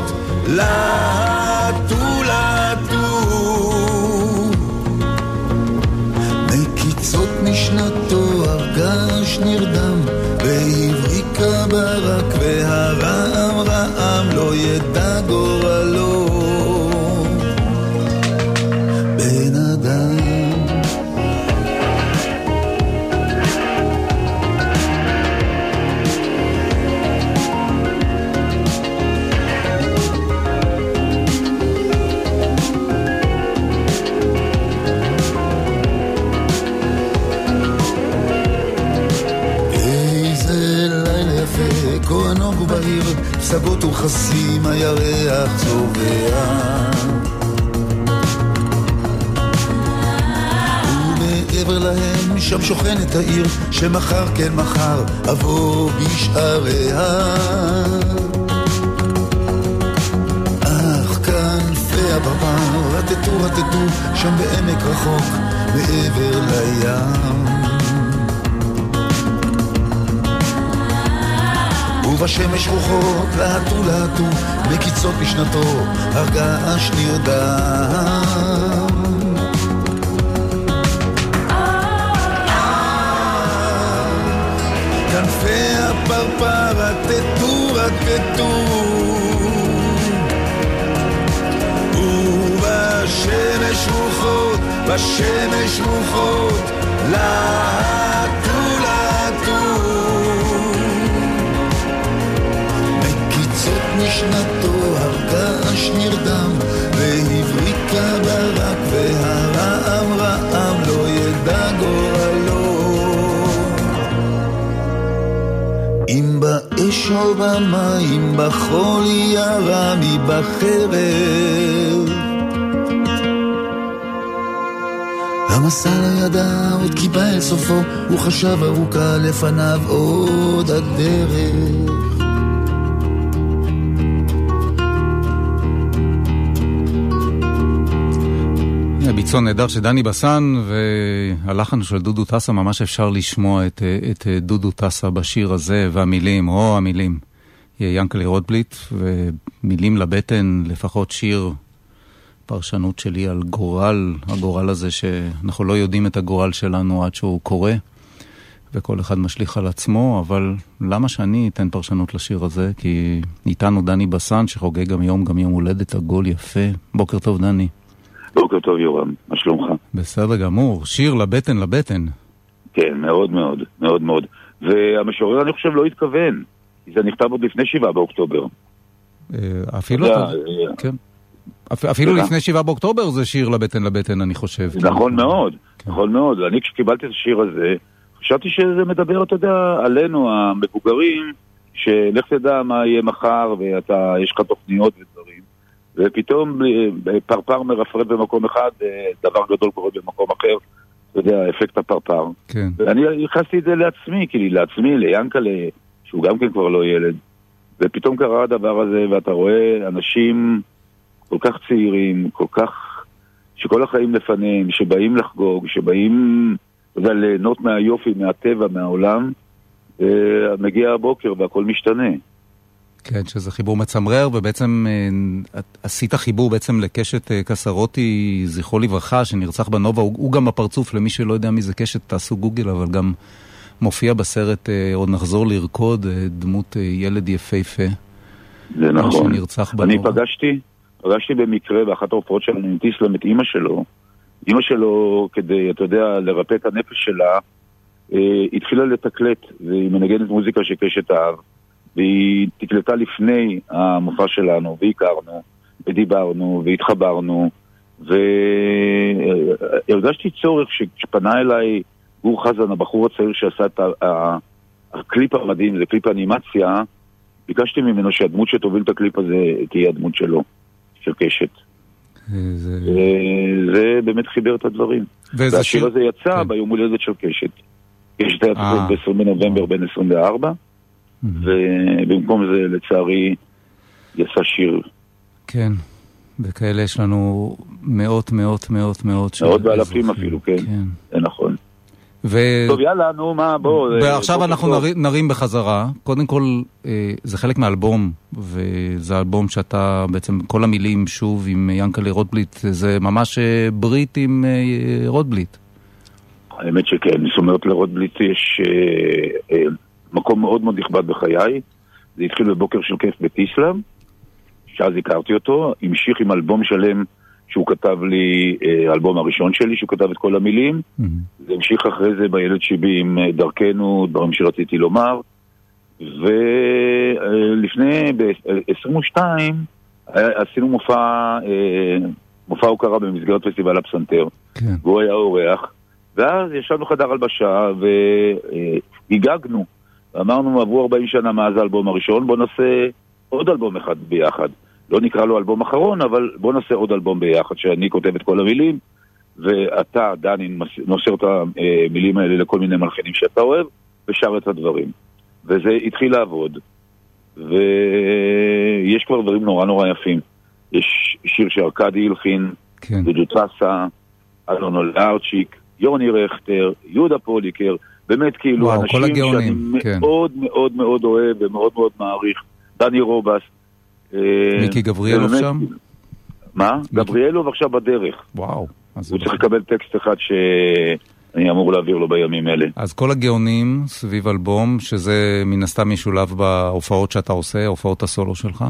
להטו להטו. מקיצות משנתו הרגש נרדם, והבריקה ברק והרעם רעם לא ידע גורלו. בן אדם כהנוג ובהיר, פסגות וחסים, הירח צובע. ומעבר להם שם שוכנת העיר, שמחר כן מחר אבוא בשעריה. אך כנפי הפרפר רטטו רטטו, שם בעמק רחוק מעבר לים. ובשמש רוחות להטו להטו, מקיצות בשנתו הרגש נרדם. כנפי הפרפר רטטו רטטו, ובשמש רוחות, בשמש רוחות, להטו להטו. משנתו הרגש נרדם, והבריקה ברק והרעם רעם לא ידע גורלו. אם באש או במים, בחול ירה מבחרב. המסע לא ידע עוד כי בא אל סופו, הוא חשב ארוכה לפניו עוד הדרך. ביצוע נהדר של דני בסן, והלחן של דודו טסה, ממש אפשר לשמוע את דודו טסה בשיר הזה, והמילים, או המילים, ינקלי רוטבליט, ומילים לבטן, לפחות שיר פרשנות שלי על הגורל הזה, שאנחנו לא יודעים את הגורל שלנו עד שהוא קורה, וכל אחד משליך על עצמו, אבל למה שאני אתן פרשנות לשיר הזה? כי איתנו דני בסן, שחוגג גם יום הולדת עגול יפה. בוקר טוב דני. בוקר טוב יורם, מה שלומך? בסדר גמור, שיר לבטן לבטן. כן, מאוד מאוד, מאוד מאוד. והמשורר אני חושב לא התכוון, זה נכתב עוד לפני 7 באוקטובר. אפילו לפני 7 באוקטובר זה שיר לבטן לבטן, אני חושב. נכון מאוד, נכון מאוד. אני כשקיבלתי את השיר הזה, חשבתי שזה מדבר, אתה יודע, עלינו המבוגרים, שלך תדע מה יהיה מחר, ויש לך תוכניות ודברים. ופתאום פרפר מרפרד במקום אחד, דבר גדול קורה במקום אחר, אתה יודע, אפקט הפרפר. כן. ואני ייחסתי את זה לעצמי, ליאנקלה, שהוא גם כן כבר לא ילד. ופתאום קרה הדבר הזה, ואתה רואה אנשים כל כך צעירים, כל כך, שכל החיים לפניהם, שבאים לחגוג, שבאים, אתה יודע, ליהנות מהיופי, מהטבע, מהעולם, ומגיע הבוקר והכל משתנה. כן, שזה חיבור מצמרר, ובעצם עשית חיבור בעצם לקשת קסרוטי, זכרו לברכה, שנרצח בנובה, הוא גם הפרצוף, למי שלא יודע מי זה קשת, תעשו גוגל, אבל גם מופיע בסרט, עוד נחזור לרקוד, דמות ילד יפהפה. זה נכון. שנרצח בנובה. אני פגשתי במקרה, באחת ההופעות שלנו, עם טיסלם, את אמא שלו, כדי, אתה יודע, לרפא את הנפש שלה, התחילה לתקלט, והיא מנגנת מוזיקה שקשת אהב. והיא תקלטה לפני המופע שלנו, והכרנו, ודיברנו, והתחברנו, והרגשתי צורך שפנה אליי גור חזן, הבחור הצעיר שעשה את הקליפ המדהים, זה קליפ אנימציה, ביקשתי ממנו שהדמות שתוביל את הקליפ הזה תהיה הדמות שלו, של קשת. זה באמת חיבר את הדברים. והשיר הזה יצא ביום הולדת של קשת. קשת היה ב-20 בנובמבר בין 24, ובמקום זה לצערי יצא שיר. כן, וכאלה יש לנו מאות באלפים אפילו, כן, זה נכון. טוב, יאללה, נו, מה, בוא. ועכשיו אנחנו נרים בחזרה. קודם כל, זה חלק מהאלבום, וזה האלבום שאתה, בעצם כל המילים שוב עם ינקלה רוטבליט, זה ממש ברית עם רוטבליט. האמת שכן, זאת אומרת לרוטבליט יש מקום מאוד מאוד נכבד בחיי. זה התחיל בבוקר של כיף בטיסלאם, שאז הכרתי אותו, המשיך עם אלבום שלם שהוא כתב לי, האלבום הראשון שלי, שהוא כתב את כל המילים. זה המשיך אחרי זה בילד שיבי עם דרכנו, דברים שרציתי לומר. ולפני, ב-22, עשינו מופע הוקרה במסגרת פסטיבל הפסנתר. והוא היה אורח. ואז ישבנו חדר הלבשה והיגגנו. ואמרנו, עברו 40 שנה מאז האלבום הראשון, בוא נעשה עוד אלבום אחד ביחד. לא נקרא לו אלבום אחרון, אבל בוא נעשה עוד אלבום ביחד, שאני כותב את כל המילים, ואתה, דני, נוסר את המילים האלה לכל מיני מלחינים שאתה אוהב, ושר את הדברים. וזה התחיל לעבוד, ויש כבר דברים נורא נורא יפים. יש שיר שארקדי הלחין, דודו טסה, אלון לארצ'יק, יוני רכטר, יהודה פוליקר, באמת כאילו אנשים שאני מאוד מאוד מאוד אוהב ומאוד מאוד מעריך. דני רובס, מיקי גבריאלוב שם? מה? גבריאלוב עכשיו בדרך. וואו. הוא צריך לקבל טקסט אחד שאני אמור להעביר לו בימים אלה. אז כל הגאונים סביב אלבום, שזה מן הסתם משולב בהופעות שאתה עושה, הופעות הסולו שלך?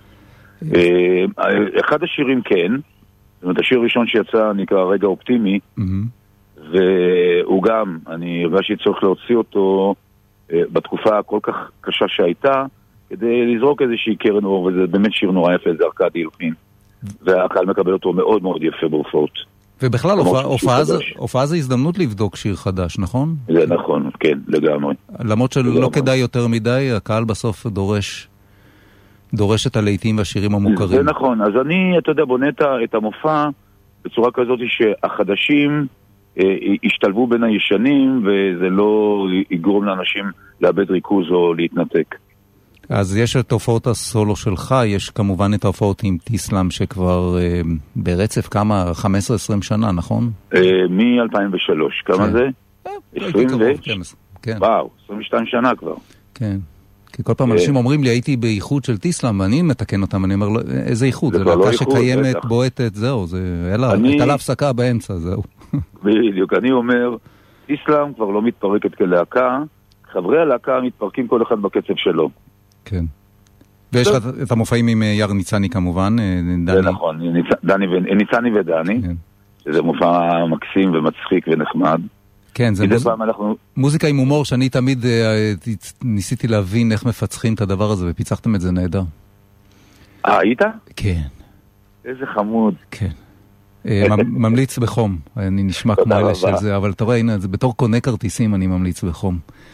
אחד השירים כן. זאת אומרת, השיר הראשון שיצא נקרא רגע אופטימי, והוא גם, אני הרגשתי צורך להוציא אותו בתקופה הכל כך קשה שהייתה, כדי לזרוק איזושהי קרן אור, וזה באמת שיר נורא יפה, זה ארקדי הלחין. והקהל מקבל אותו מאוד מאוד יפה בהופעות. ובכלל, הופעה זה הזדמנות לבדוק שיר חדש, נכון? זה נכון, כן, לגמרי. למרות שלא כדאי יותר מדי, הקהל בסוף דורש את הלהיטים והשירים המוכרים. זה נכון, אז אני, אתה יודע, בונה את המופע בצורה כזאת שהחדשים ישתלבו בין הישנים, וזה לא יגרום לאנשים לאבד ריכוז או להתנתק. אז יש את הופעות הסולו שלך, יש כמובן את ההופעות עם טיסלאם שכבר ברצף כמה, 15-20 שנה, נכון? מ-2003, כמה זה? 22 שנה כבר. כן, כי כל פעם אנשים אומרים לי, הייתי באיחוד של טיסלאם, ואני מתקן אותם, אני אומר, איזה איחוד? זה להקה שקיימת, בועטת, זהו, הייתה לה הפסקה באמצע, זהו. בדיוק, אני אומר, טיסלאם כבר לא מתפרקת כלהקה, חברי הלהקה מתפרקים כל אחד בקצב שלו. כן. ויש את המופעים עם יאיר ניצני כמובן, דני. זה נכון, ניצני ודני, שזה מופע מקסים ומצחיק ונחמד. כן, זה מוזיקה עם הומור שאני תמיד ניסיתי להבין איך מפצחים את הדבר הזה, ופיצחתם את זה נהדר. היית? כן. איזה חמוד. כן. ממליץ בחום, אני נשמע כמו אלה של זה, אבל אתה רואה, הנה, בתור קונה כרטיסים אני ממליץ בחום.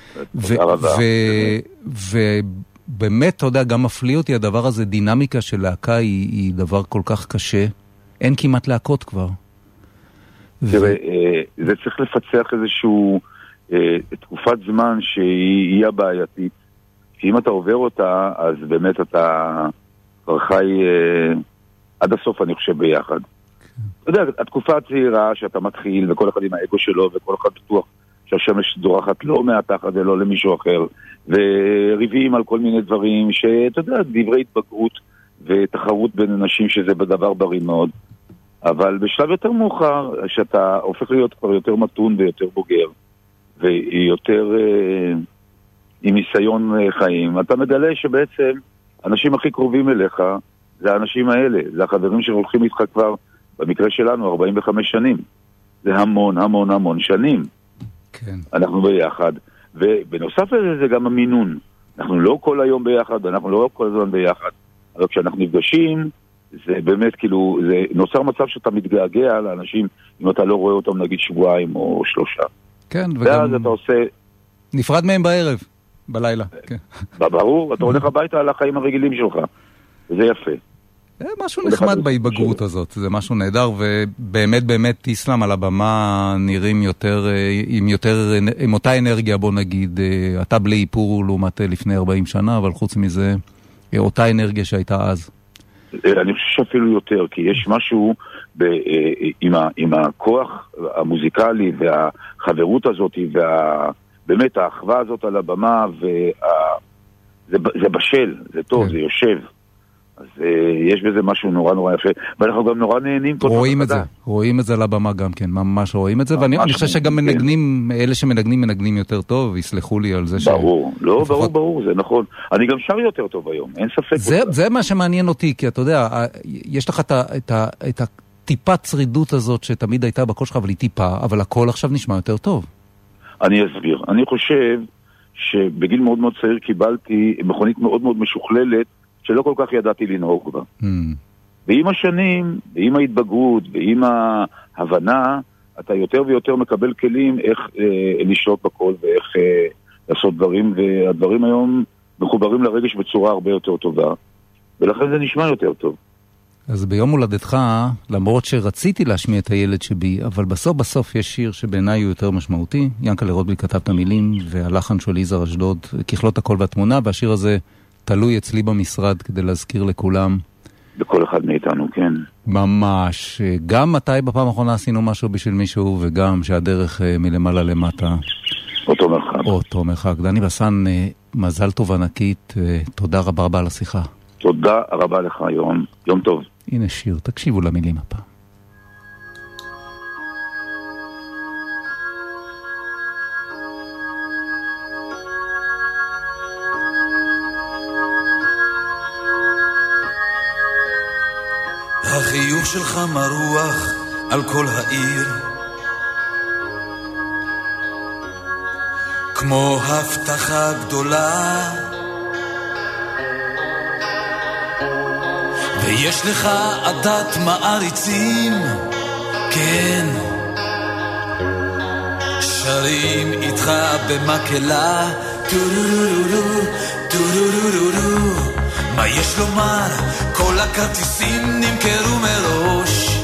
ובאמת, אתה יודע, גם מפליא אותי הדבר הזה, דינמיקה של להקה היא דבר כל כך קשה, אין כמעט להקות כבר. תראה, זה צריך לפצח איזשהו תקופת זמן שהיא הבעייתית, כי אם אתה עובר אותה, אז באמת אתה כבר חי עד הסוף, אני חושב, ביחד. אתה יודע, התקופה הצעירה שאתה מתחיל, וכל אחד עם האגו שלו, וכל אחד בטוח שהשמש דורחת לא מהתחת ולא למישהו אחר, וריבים על כל מיני דברים, שאתה יודע, דברי התבגרות ותחרות בין אנשים, שזה בדבר בריא מאוד. אבל בשלב יותר מאוחר, שאתה הופך להיות כבר יותר מתון ויותר בוגר, ויותר עם ניסיון חיים, אתה מגלה שבעצם אנשים הכי קרובים אליך, זה האנשים האלה, זה החברים שהולכים איתך כבר, במקרה שלנו, 45 שנים. זה המון, המון, המון שנים. כן. אנחנו ביחד. ובנוסף לזה, זה גם המינון. אנחנו לא כל היום ביחד, אנחנו לא כל הזמן ביחד, אבל כשאנחנו נפגשים, זה באמת כאילו, זה נוצר מצב שאתה מתגעגע לאנשים, אם אתה לא רואה אותם נגיד שבועיים או 3. כן, ואז אתה עושה... נפרד מהם בערב, בלילה. כן. ברור, אתה הולך הביתה על החיים הרגילים שלך, וזה יפה. משהו נחמד בהיבגרות הזאת, זה משהו נהדר, ובאמת באמת איסלאם על הבמה נראים יותר, עם אותה אנרגיה, בוא נגיד, אתה בלי איפור לעומת לפני 40 שנה, אבל חוץ מזה, אותה אנרגיה שהייתה אז. אני חושב שאפילו יותר, כי יש משהו עם הכוח המוזיקלי והחברות הזאת, ובאמת האחווה הזאת על הבמה, זה בשל, זה טוב, זה יושב. אז יש בזה משהו נורא נורא יפה, ואנחנו גם נורא נהנים. רואים את זה על הבמה גם כן, ממש רואים את זה, ואני חושב שגם מנגנים, אלה שמנגנים יותר טוב, יסלחו לי על זה. ברור, ברור, זה נכון. אני גם שר יותר טוב היום, אין ספק. זה מה שמעניין אותי, כי אתה יודע, יש לך את הטיפת צרידות הזאת שתמיד הייתה בקול שלך, אבל היא טיפה, אבל הכל עכשיו נשמע יותר טוב. אני אסביר. אני חושב שבגיל מאוד מאוד צעיר קיבלתי מכונית מאוד מאוד משוכללת, שלא כל כך ידעתי לנהוג בה. ועם השנים, ועם ההתבגרות, ועם ההבנה, אתה יותר ויותר מקבל כלים איך לשלוט בכל ואיך לעשות דברים, והדברים היום מחוברים לרגש בצורה הרבה יותר טובה, ולכן זה נשמע יותר טוב. אז ביום הולדתך, למרות שרציתי להשמיע את הילד שבי, אבל בסוף יש שיר שבעיניי הוא יותר משמעותי. ינקלה רוטבליט כתב את המילים, והלחן של יזהר אשדוד, ככלות הקול והתמונה, והשיר הזה תלוי אצלי במשרד כדי להזכיר לכולם. בכל אחד מאיתנו, כן. ממש. גם מתי בפעם האחרונה עשינו משהו בשביל מישהו, וגם שהדרך מלמעלה למטה. אותו מרחק. דני בסן, מזל טוב ענקית. תודה רבה על השיחה. תודה רבה לך, יום טוב. הנה שיר, תקשיבו למילים הפעם. החיוך שלך מרוח על כל העיר, כמו הבטחה גדולה, ויש לך עדת מעריצים, כן, שרים איתך במקהלה, טורורורור, טורורורור. מה יש לומר? כל הכרטיסים נמכרו מראש.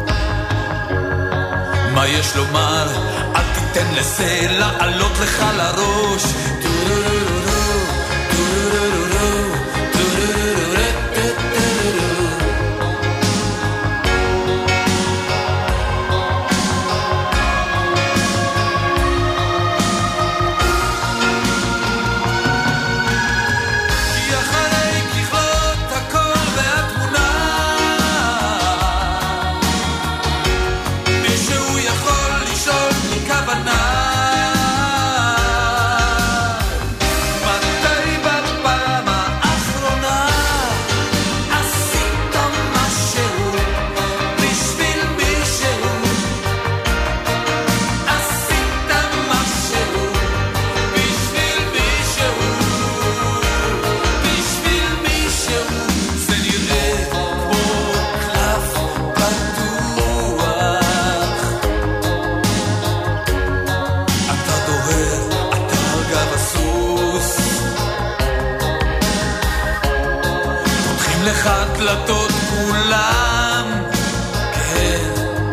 מה יש לומר? אל תיתן לזה לעלות לך לראש. דלתות כולם, כן,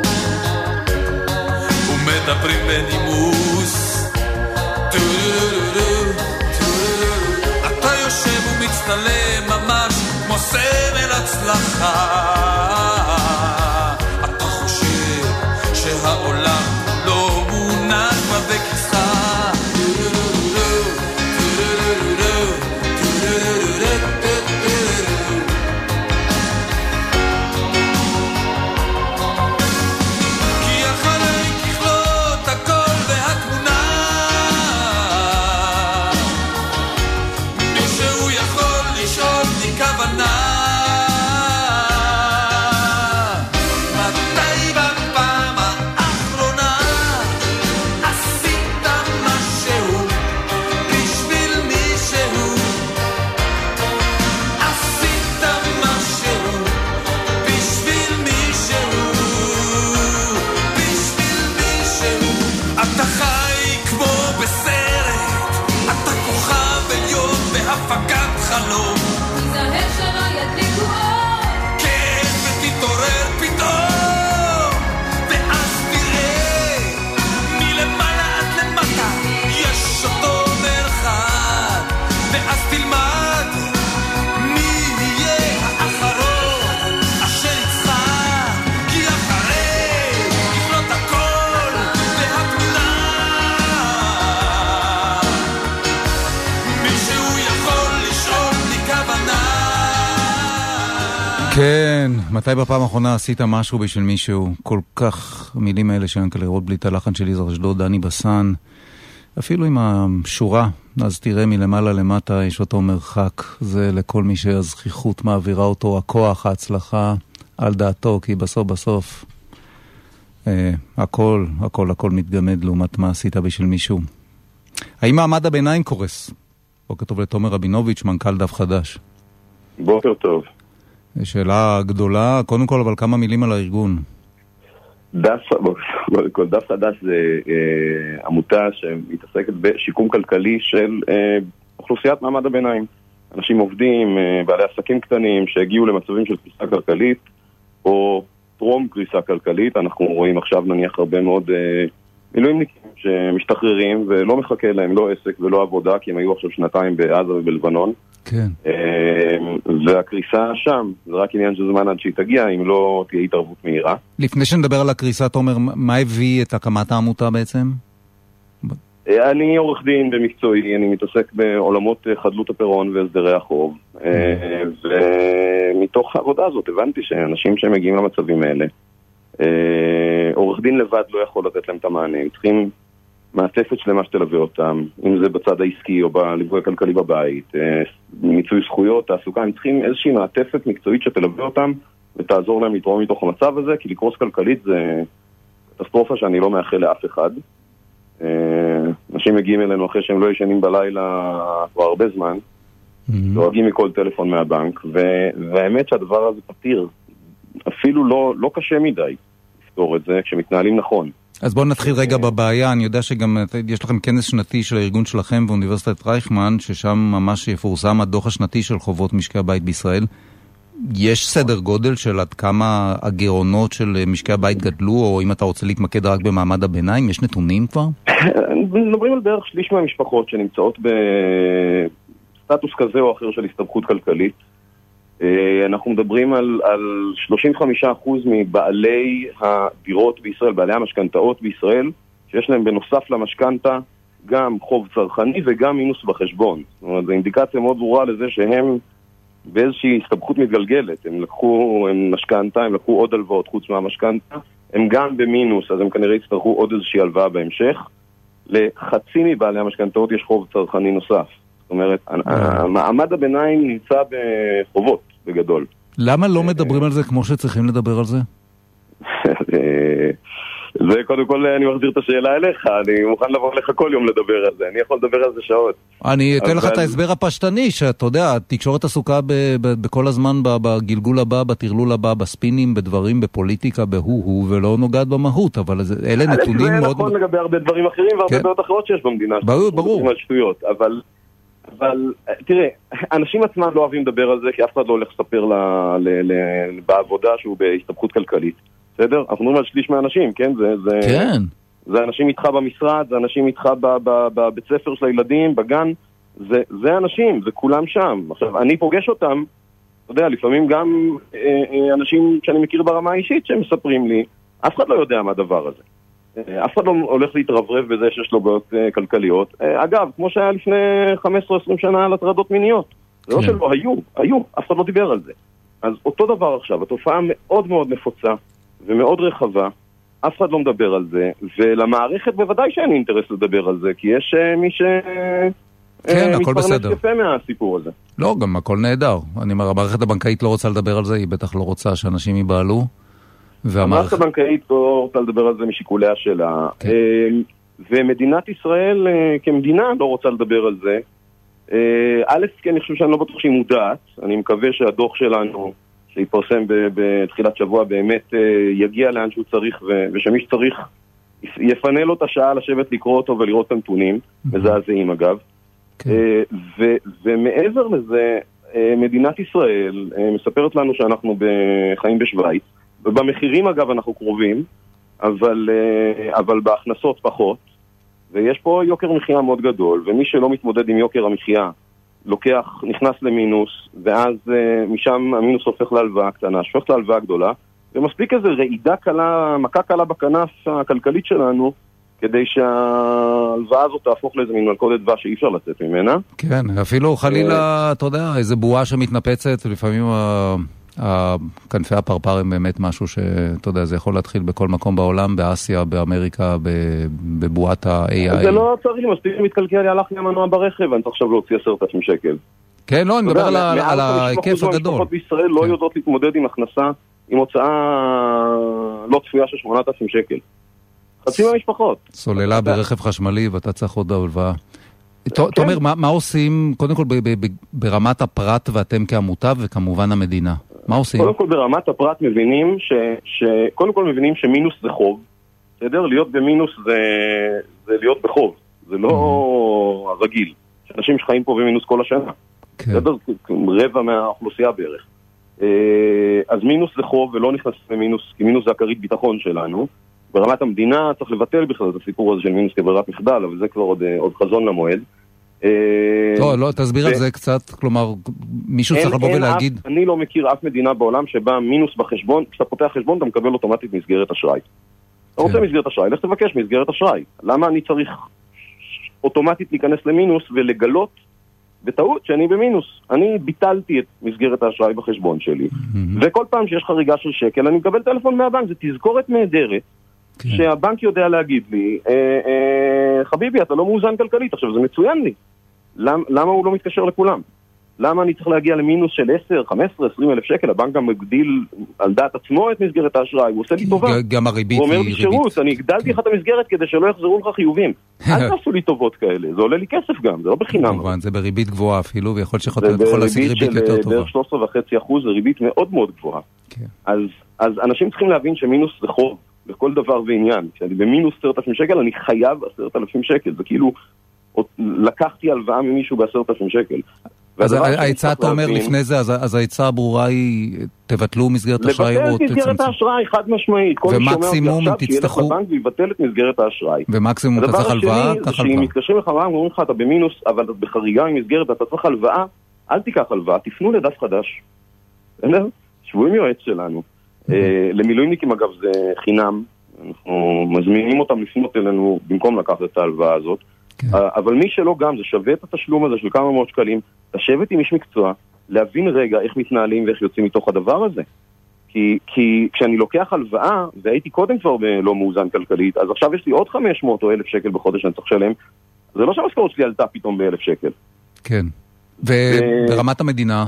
ומדברים בנימוס. אתה יושב ומצטלם ממש כמו סמל הצלחה. אתה חושב שהעולם לא מונח בכיסך. כן, מתי בפעם האחרונה עשית משהו בשביל מישהו? כל כך המילים האלה שיענקל'ה רוטבליט, הלחן של יזהר אשדוד, דני בסן, אפילו עם השורה, אז תראה מלמעלה למטה, יש אותו מרחק, זה לכל מי שהזכיחות מעבירה אותו, הכוח, ההצלחה, על דעתו, כי בסוף הכל מתגמד לעומת מה עשית בשביל מישהו. האם מעמד הביניים קורס? בוקר טוב לתומר רבינוביץ', מנכ"ל דף חדש. בוקר טוב. שאלה גדולה, קודם כל, אבל כמה מילים על הארגון. דף חדש זה עמותה שמתעסקת בשיקום כלכלי של אוכלוסיית מעמד הביניים. אנשים עובדים, בעלי עסקים קטנים שהגיעו למצבים של קריסה כלכלית או טרום קריסה כלכלית. אנחנו רואים עכשיו נניח הרבה מאוד מילואימניקים שמשתחררים ולא מחכה להם לא עסק ולא עבודה, כי הם היו עכשיו שנתיים בעזה ובלבנון. כן. והקריסה שם, זה רק עניין של זמן עד שהיא תגיע, אם לא תהיה התערבות מהירה. לפני שנדבר על הקריסה, תומר, מה הביא את הקמת העמותה בעצם? אני עורך דין במקצועי, אני מתעסק בעולמות חדלות הפירעון והסדרי החוב, ומתוך העבודה הזאת הבנתי שאנשים שמגיעים למצבים האלה, עורך דין לבד לא יכול לתת להם את המענה, הם צריכים מעטפת שלמה שתלווה אותם, אם זה בצד העסקי או בליווי הכלכלי בבית, מיצוי זכויות, תעסוקה, הם צריכים איזושהי מעטפת מקצועית שתלווה אותם ותעזור להם לתרום מתוך המצב הזה, כי לקרוס כלכלית זה קטסטרופה שאני לא מאחל לאף אחד. אנשים מגיעים אלינו אחרי שהם לא ישנים בלילה כבר הרבה זמן, דואגים מכל טלפון מהבנק, והאמת שהדבר הזה פתיר, אפילו לא קשה מדי לפתור את זה כשמתנהלים נכון. אז בואו נתחיל רגע בבעיה. אני יודע שגם יש לכם כנס שנתי של הארגון שלכם באוניברסיטת רייכמן, ששם ממש יפורסם הדוח השנתי של חובות משקי הבית בישראל. יש סדר גודל של עד כמה הגירעונות של משקי הבית גדלו, או אם אתה רוצה להתמקד רק במעמד הביניים, יש נתונים כבר? מדברים על בערך שליש מהמשפחות שנמצאות בסטטוס כזה או אחר של הסתבכות כלכלית. אנחנו מדברים על 35% מבעלי הדירות בישראל, בעלי המשכנתאות בישראל, שיש להם בנוסף למשכנתה גם חוב צרכני וגם מינוס בחשבון. זאת אומרת, זו אינדיקציה מאוד ברורה לזה שהם באיזושהי הסתבכות מתגלגלת. הם לקחו משכנתה, הם לקחו עוד הלוואות חוץ מהמשכנתה, הם גם במינוס, אז הם כנראה יצטרכו עוד איזושהי הלוואה בהמשך. לחצי מבעלי המשכנתאות יש חוב צרכני נוסף. זאת אומרת, מעמד הביניים נמצא בחובות בגדול. למה לא מדברים על זה כמו שצריכים לדבר על זה? זה קודם כל אני מחזיר את השאלה אליך, אני מוכן לבוא לך כל יום לדבר על זה, אני יכול לדבר על זה שעות. אני אתן לך את ההסבר הפשטני, שאתה יודע, התקשורת עסוקה בכל הזמן בגלגול הבא, בתרלול הבא, בספינים, בדברים, בפוליטיקה, בהוא, ולא נוגעת במהות, אבל אלה נתונים מאוד... זה נכון לגבי הרבה דברים אחרים והרבה בעיות אחרות שיש במדינה. ברור. אבל תראה, אנשים עצמם לא אוהבים לדבר על זה, כי אף אחד לא הולך לספר בעבודה שהוא בהסתבכות כלכלית. בסדר? אנחנו מדברים על שליש מהאנשים, כן? כן. זה אנשים איתך במשרד, זה אנשים איתך בבית ספר של הילדים, בגן, זה אנשים, זה כולם שם. עכשיו, אני פוגש אותם, אתה יודע, לפעמים גם אנשים שאני מכיר ברמה האישית שהם מספרים לי, אף אחד לא יודע מה הדבר הזה. אף אחד לא הולך להתרברב בזה שיש לו בעיות כלכליות. אגב, כמו שהיה לפני 15-20 שנה על הטרדות מיניות. זה לא שלא, היו, אף אחד לא דיבר על זה. אז אותו דבר עכשיו, התופעה מאוד מאוד נפוצה ומאוד רחבה, אף אחד לא מדבר על זה, ולמערכת בוודאי שאין אינטרס לדבר על זה, כי יש מי מתפרנס יפה מהסיפור הזה. לא, גם הכל נהדר. אני אומר, המערכת הבנקאית לא רוצה לדבר על זה, היא בטח לא רוצה שאנשים ייבעלו. המערכת הבנקאית לא רוצה לדבר על זה משיקוליה שלה. ומדינת ישראל כמדינה לא רוצה לדבר על זה. א', כי אני חושב שאני לא בטוח שהיא מודעת. אני מקווה שהדוח שלנו שיפרסם בתחילת שבוע באמת יגיע לאן שהוא צריך, ושמי שצריך יפנה לו את השעה לשבת לקרוא אותו ולראות את הנתונים, מזעזעים אגב. ומעבר לזה, מדינת ישראל מספרת לנו שאנחנו חיים בשוויץ, ובמחירים אגב אנחנו קרובים, אבל בהכנסות פחות, ויש פה יוקר מחיה מאוד גדול, ומי שלא מתמודד עם יוקר המחיה נכנס למינוס, ואז משם המינוס הופך להלוואה קטנה, שופך להלוואה גדולה, ומספיק איזו רעידה קלה, מכה קלה בכנף הכלכלית שלנו, כדי שההלוואה הזאת תהפוך לאיזה מין מלכודת דבש שאי אפשר לצאת ממנה. כן, אפילו חלילה, אתה יודע, איזו בועה שמתנפצת, ולפעמים כנפי הפרפר הם באמת משהו שאתה יודע, זה יכול להתחיל בכל מקום בעולם, באסיה, באמריקה, בבועת ה-AI. זה לא צריך, מספיק מתקלקל לי, הלך לי המנוע ברכב, אני צריך עכשיו להוציא 10,000 שקל. כן, לא, אני מדבר על ההיקף הגדול. המשפחות בישראל לא יודעות להתמודד עם הכנסה, עם הוצאה לא צפויה של 8,000 שקל. חצי מהמשפחות. סוללה ברכב חשמלי ואתה צריך עוד הלוואה. תומר, מה עושים, קודם כל ברמת הפרט ואתם כעמותה וכמובן המדינה? מה עושים? קודם כל ברמת הפרט מבינים קודם כל מבינים שמינוס זה חוב. בסדר? להיות במינוס זה להיות בחוב. זה לא הרגיל. שאנשים שחיים פה במינוס כל השנה. בסדר? רבע מהאוכלוסייה בערך. אז מינוס זה חוב ולא נכנס למינוס, כי מינוס זה הכרית ביטחון שלנו. ברמת המדינה צריך לבטל בכלל את הסיפור הזה של מינוס כברירת מחדל, אבל זה כבר עוד חזון למועד. לא, תסביר על זה קצת, כלומר, מישהו צריך לבוא ולהגיד. אני לא מכיר אף מדינה בעולם שבה מינוס בחשבון, כשאתה פותח חשבון אתה מקבל אוטומטית מסגרת אשראי. אתה רוצה מסגרת אשראי, לך תבקש מסגרת אשראי. למה אני צריך אוטומטית להיכנס למינוס ולגלות בטעות שאני במינוס? אני ביטלתי את מסגרת האשראי בחשבון שלי, וכל פעם שיש חריגה של שקל אני מקבל טלפון מהבנק, זה תזכורת נהדרת שהבנק יודע להגיד לי, חביבי, אתה לא מאוזן כלכלית. עכשיו, זה מצוין לי. למה הוא לא מתקשר לכולם? למה אני צריך להגיע למינוס של 10, 15, 20 אלף שקל? הבנק גם מגדיל על דעת עצמו את מסגרת האשראי, הוא עושה לי טובה. גם הריבית הוא אומר לי שירות, אני הגדלתי לך את המסגרת כדי שלא יחזרו לך חיובים. אל תעשו לי טובות כאלה, זה עולה לי כסף גם, זה לא בחינם. כמובן, זה בריבית גבוהה אפילו, ויכול שיכול להשיג ריבית יותר טובה. בערך 13.5%, זה ריבית מאוד מאוד גבוהה. אז אנשים צריכים להבין שמינוס זה חוב בכל דבר ועניין. כשאני במינוס 10,000 שקל, אני חייב 10,000 שקל. זה כאילו, לקחתי הלוואה ממישהו ב10,000 שקל. אז ההצעה, אתה אומר לפני זה, אז ההצעה הברורה היא, תבטלו מסגרת האשראי או תצמצמו. לבטל מסגרת האשראי, חד משמעית. ומקסימום אם תצטרכו... שילך לבנק ויבטל את מסגרת האשראי. ומקסימום אתה צריך הלוואה, קח הלוואה. שאם מתקשרים לך הלוואה, אומרים לך, אתה במינוס, אבל אתה בחריגה ממסגרת, אתה צריך הלוואה, אל תיקח הלוואה, תפנו לדף חדש. שבו עם יועץ שלנו. למילואימניקים אגב זה חינם, אנחנו מזמינים אותם לפנות אלינו במקום לקחת את ההלוואה הזאת, אבל מי שלא גם, זה שווה את התשלום הזה של כמה מאות שקלים, לשבת עם איש מקצוע, להבין רגע איך מתנהלים ואיך יוצאים מתוך הדבר הזה. כי כשאני לוקח הלוואה, והייתי קודם כבר לא מאוזן כלכלית, אז עכשיו יש לי עוד 500 או 1,000 שקל בחודש שאני צריך לשלם, זה לא שהמשכורת שלי עלתה פתאום ב1,000 שקל. כן. וברמת המדינה?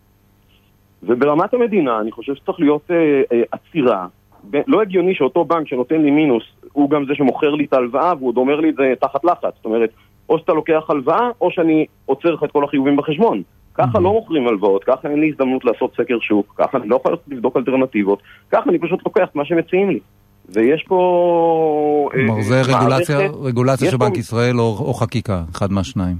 וברמת המדינה אני חושב שצריך להיות עצירה. לא הגיוני שאותו בנק שנותן לי מינוס הוא גם זה שמוכר לי את ההלוואה והוא עוד אומר לי את זה תחת לחץ. זאת אומרת, או שאתה לוקח הלוואה או שאני עוצר לך את כל החיובים בחשבון. ככה לא מוכרים הלוואות, ככה אין לי הזדמנות לעשות סקר שוק, ככה אני לא יכול לבדוק אלטרנטיבות, ככה אני פשוט לוקח את מה שמציעים לי. ויש פה... זה רגולציה של בנק ישראל או חקיקה, אחד מהשניים.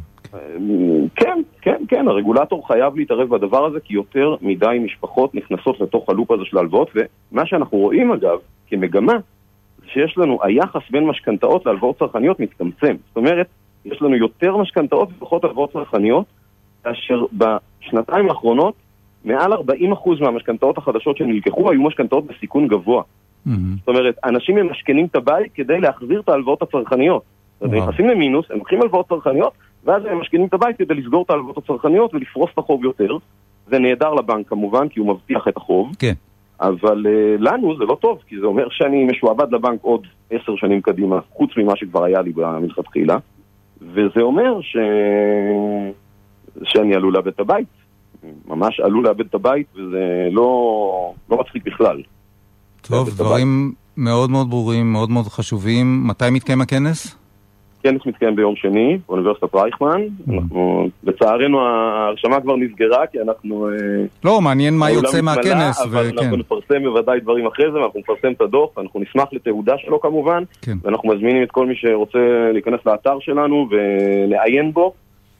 כן, הרגולטור חייב להתערב בדבר הזה, כי יותר מדי משפחות נכנסות לתוך הלופ הזה של ההלוואות, ומה שאנחנו רואים אגב, כמגמה, זה שיש לנו, היחס בין משכנתאות להלוואות צרכניות מצטמצם. זאת אומרת, יש לנו יותר משכנתאות ופחות הלוואות צרכניות, כאשר בשנתיים האחרונות, מעל 40% מהמשכנתאות החדשות שנלקחו, היו משכנתאות בסיכון גבוה. זאת אומרת, אנשים ממשכנים את הבית כדי להחזיר את ההלוואות הצרכניות. אז הם נכנסים למינוס, הם לוקחים הלוואות צרכניות, ואז הם משכנים את הבית כדי לסגור את ההלוואות הצרכניות ולפרוס את החוב יותר. זה נהדר לבנק כמובן, כי הוא מבטיח את החוב. כן. אבל לנו זה לא טוב, כי זה אומר שאני משועבד לבנק עוד 10 שנים קדימה, חוץ ממה שכבר היה לי מלכתחילה. וזה אומר שאני עלול לאבד את הבית. ממש עלול לאבד את הבית, וזה לא מצחיק בכלל. טוב, דברים מאוד מאוד ברורים, מאוד מאוד חשובים. מתי מתקיים הכנס? כנס מתקיים ביום שני, באוניברסיטת רייכמן. לצערנו ההרשמה כבר נסגרה, כי אנחנו... לא, מעניין מה יוצא מהכנס. אבל אנחנו נפרסם בוודאי דברים אחרי זה, ואנחנו נפרסם את הדוח, אנחנו נשמח לתעודה שלו כמובן, ואנחנו מזמינים את כל מי שרוצה להיכנס לאתר שלנו ולעיין בו.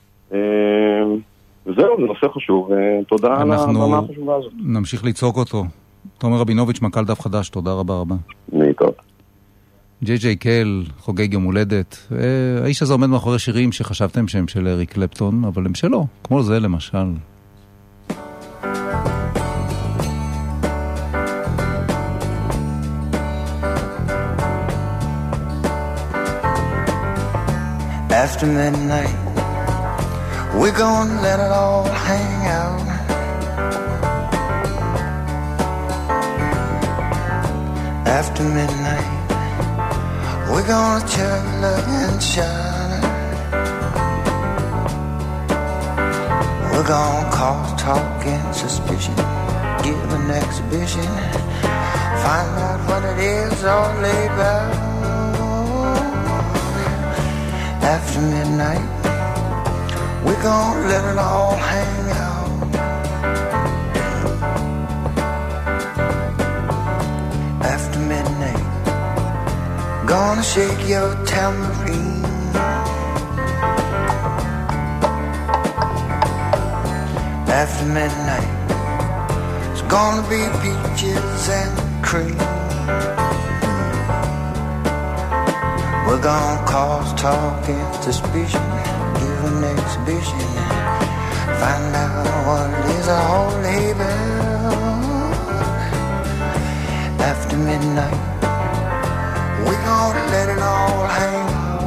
וזהו, זה נושא חשוב. תודה על הבמה החשובה הזאת. נמשיך לצעוק אותו. תומר רבינוביץ', מנכ"ל דף חדש, תודה רבה רבה. להתראות. ג'יי קל, חוגג יום הולדת. האיש הזה עומד מאחורי שירים שחשבתם שהם של אריק קלפטון, אבל הם שלו, כמו זה למשל. After midnight, we're gonna let it all hang out. after midnight, we're gonna chug and shine. We're gonna cause talk and suspicion, give an exhibition, find out what it is all about. After midnight, we're gonna let it all hang out. After midnight, gonna shake your tambourine. After midnight, it's gonna be peaches and cream. We're gonna cause talk and suspicion, give an exhibition, find out what it is all about. After midnight, we're gonna let it all hang.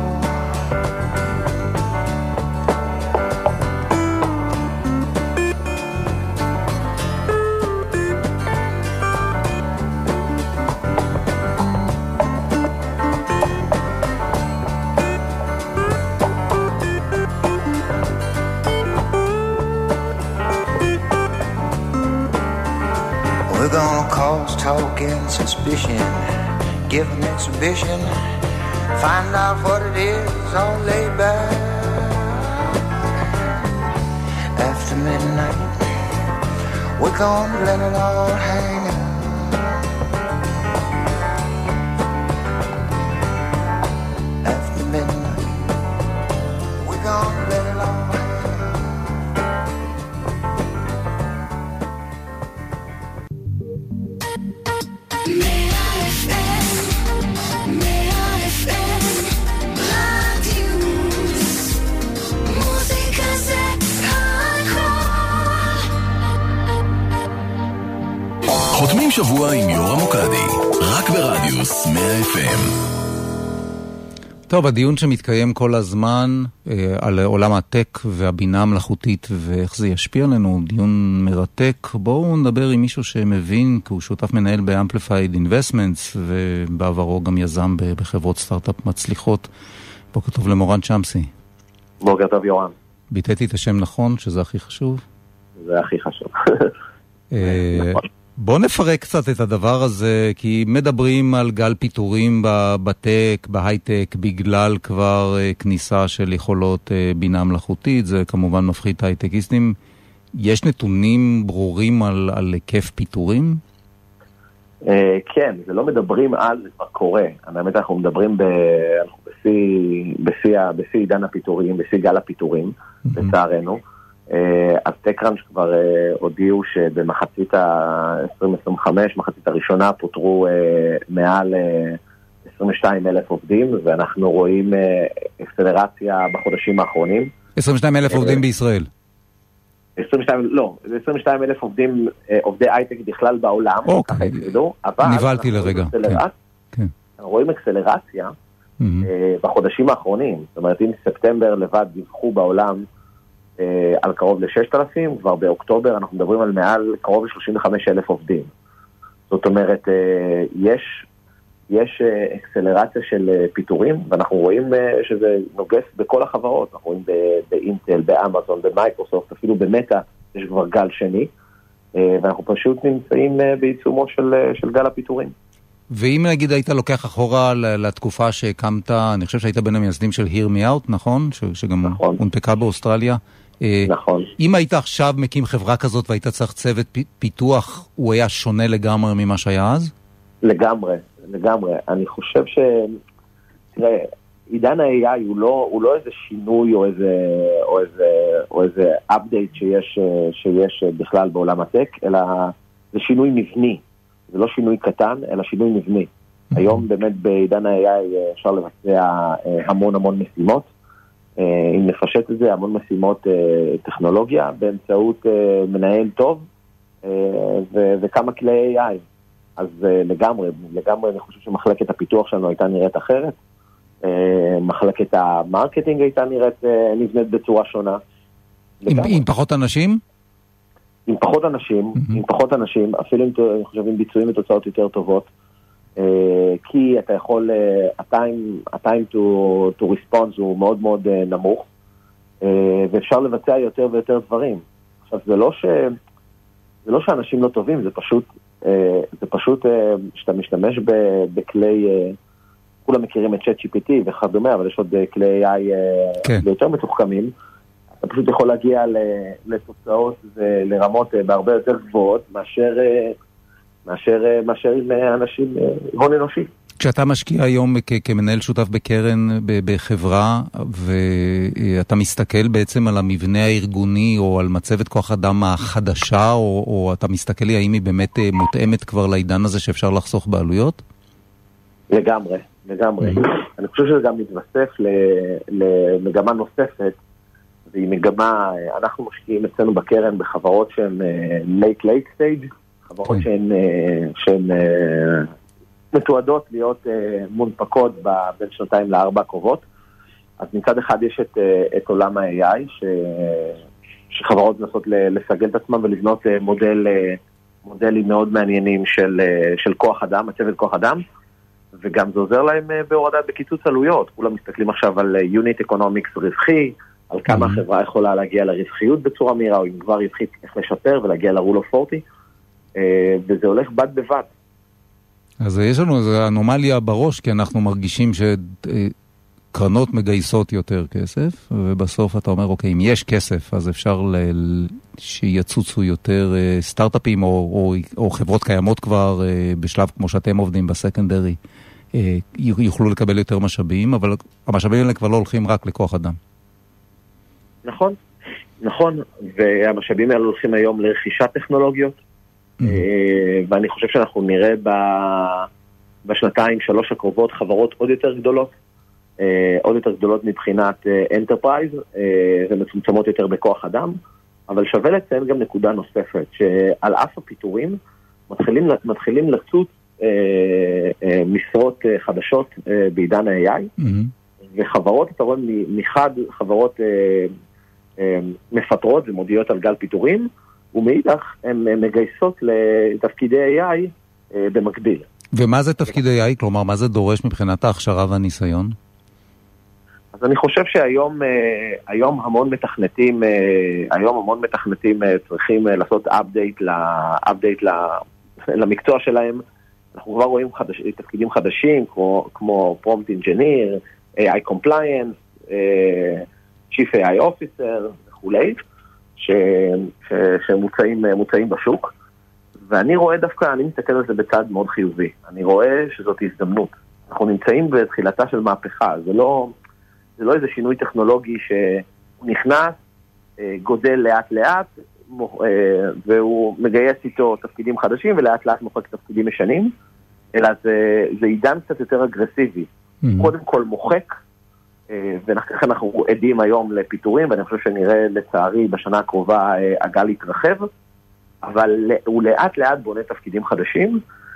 We're gonna cause talk and suspicion, give an exhibition, find out what it is all laid back. After midnight, we're gonna let it all hang out. After midnight, we're gonna let it all hang out. חותמים שבוע עם יורם מוקדי, רק ברדיוס 100 FM. טוב, הדיון שמתקיים כל הזמן על עולם הטק והבינה המלאכותית ואיך זה ישפיע עלינו, דיון מרתק. בואו נדבר עם מישהו שמבין, כי הוא שותף מנהל ב-Amplified Investments ובעברו גם יזם בחברות סטארט-אפ מצליחות. בוקר טוב למורן שמסי. בוקר טוב יורם. ביטאתי את השם נכון, שזה הכי חשוב? זה הכי חשוב. נכון. בוא נפרק קצת את הדבר הזה, כי מדברים על גל פיטורים בטק, בהייטק, בגלל כבר כניסה של יכולות בינה מלאכותית, זה כמובן מפחיד את ההייטקיסטים. יש נתונים ברורים על היקף פיטורים? כן, זה לא מדברים על, זה כבר קורה. האמת אנחנו מדברים בשיא עידן הפיטורים, בשיא גל הפיטורים, לצערנו. אז טקראנץ' כבר הודיעו שבמחצית ה-2025, מחצית הראשונה, פוטרו מעל 22,000 עובדים, ואנחנו רואים אקסלרציה בחודשים האחרונים. 22,000 עובדים בישראל? 22,000 עובדים, עובדי הייטק בכלל בעולם. אוקיי, נבלתי לרגע. אנחנו רואים אקסלרציה בחודשים האחרונים. זאת אומרת, אם ספטמבר לבד דיווחו בעולם על קרוב ל-6,000, כבר באוקטובר אנחנו מדברים על מעל קרוב ל-35,000 עובדים. זאת אומרת, יש אקסלרציה של פיטורים, ואנחנו רואים שזה נוגס בכל החברות. אנחנו רואים באינטל, באמזון, במייקרוסופט, אפילו במטה יש כבר גל שני, ואנחנו פשוט נמצאים בעיצומו של גל הפיטורים. ואם נגיד היית לוקח אחורה לתקופה שהקמת, אני חושב שהיית בין המייסדים של Hear Me Out, נכון? שגם הונפקה באוסטרליה. נכון. אם היית עכשיו מקים חברה כזאת והיית צריך צוות פיתוח, הוא היה שונה לגמרי ממה שהיה אז? לגמרי. אני חושב תראה, עידן ה-AI הוא לא איזה שינוי או איזה update שיש בכלל בעולם הטק, אלא זה שינוי מבני. זה לא שינוי קטן, אלא שינוי מבני. היום באמת בעידן ה-AI אפשר לבצע המון משימות. אם נפשט את זה, המון משימות טכנולוגיה באמצעות מנהל טוב וכמה כלי AI. אז לגמרי אני חושב שמחלקת הפיתוח שלנו הייתה נראית אחרת. מחלקת המרקטינג הייתה נבנית בצורה שונה. עם פחות אנשים? עם פחות אנשים, אפילו אני חושב עם ביצועים ותוצאות יותר טובות. כי אתה יכול, ה-time to response הוא מאוד מאוד נמוך, ואפשר לבצע יותר ויותר דברים. עכשיו, זה לא שאנשים לא טובים, זה פשוט שאתה משתמש בכלי, כולם מכירים את ChatGPT וכדומה, אבל יש עוד כלי AI יותר מתוחכמים, אתה פשוט יכול להגיע לתוצאות ולרמות בהרבה יותר גבוהות מאשר עם אנשים הון אנושי. כשאתה משקיע היום כמנהל שותף בקרן בחברה, ואתה מסתכל בעצם על המבנה הארגוני או על מצבת כוח אדם החדשה, או אתה מסתכל לי האם היא באמת מותאמת כבר לעידן הזה שאפשר לחסוך בעלויות? לגמרי. אני חושב שזה גם מתווסף למגמה נוספת, והיא מגמה, אנחנו משקיעים אצלנו בקרן בחברות שהן late stage, חברות שהן מתועדות להיות מונפקות בין 2 ל4 קרובות. אז מצד אחד יש את עולם ה-AI, שחברות מנסות לסגל את עצמם ולבנות מודלים מאוד מעניינים של כוח אדם, מצבת כוח אדם, וגם זה עוזר להם בקיצוץ עלויות. כולם מסתכלים עכשיו על Unit Economics רווחי, על כמה החברה יכולה להגיע לרווחיות בצורה מהירה, או אם כבר רווחית איך לשפר ולהגיע ל-Rule of 40, וזה הולך בד בבד. אז יש לנו איזו אנומליה בראש, כי אנחנו מרגישים שקרנות מגייסות יותר כסף, ובסוף אתה אומר, אוקיי, אם יש כסף, אז אפשר שיצוצו יותר סטארט-אפים, או חברות קיימות כבר בשלב כמו שאתם עובדים בסקנדרי, יוכלו לקבל יותר משאבים, אבל המשאבים האלה כבר לא הולכים רק לכוח אדם. נכון, והמשאבים האלה הולכים היום לרכישת טכנולוגיות, ואני חושב שאנחנו נראה בשנתיים, 3 הקרובות חברות עוד יותר גדולות מבחינת אנטרפרייז, ומצומצמות יותר בכוח אדם, אבל שווה לציין גם נקודה נוספת, שעל אף הפיטורים מתחילים לצוץ משרות חדשות בעידן ה-AI, וחברות, אתה רואה, מחד חברות מפטרות ומודיעות על גל פיטורים, ומאידך הן מגייסות לתפקידי AI במקביל. ומה זה תפקידי AI? כלומר, מה זה דורש מבחינת ההכשרה והניסיון? אז אני חושב שהיום המון מתכנתים צריכים לעשות update למקצוע שלהם. אנחנו כבר רואים תפקידים חדשים כמו Prompt Engineer, AI Compliance, Chief AI Officer וכולי, שמוצאים בשוק. ואני רואה דווקא, אני מסתכל על זה בצד מאוד חיובי. אני רואה שזאת הזדמנות. אנחנו נמצאים בתחילתה של מהפכה. זה לא איזה שינוי טכנולוגי שהוא נכנס, גודל לאט לאט, והוא מגייס איתו תפקידים חדשים, ולאט לאט מוחק תפקידים ישנים, אלא זה עידן קצת יותר אגרסיבי. קודם כל מוחק, וכך אנחנו עדים היום לפיטורים, ואני חושב שנראה לצערי בשנה הקרובה הגל יתרחב, אבל הוא לאט לאט בונה תפקידים חדשים,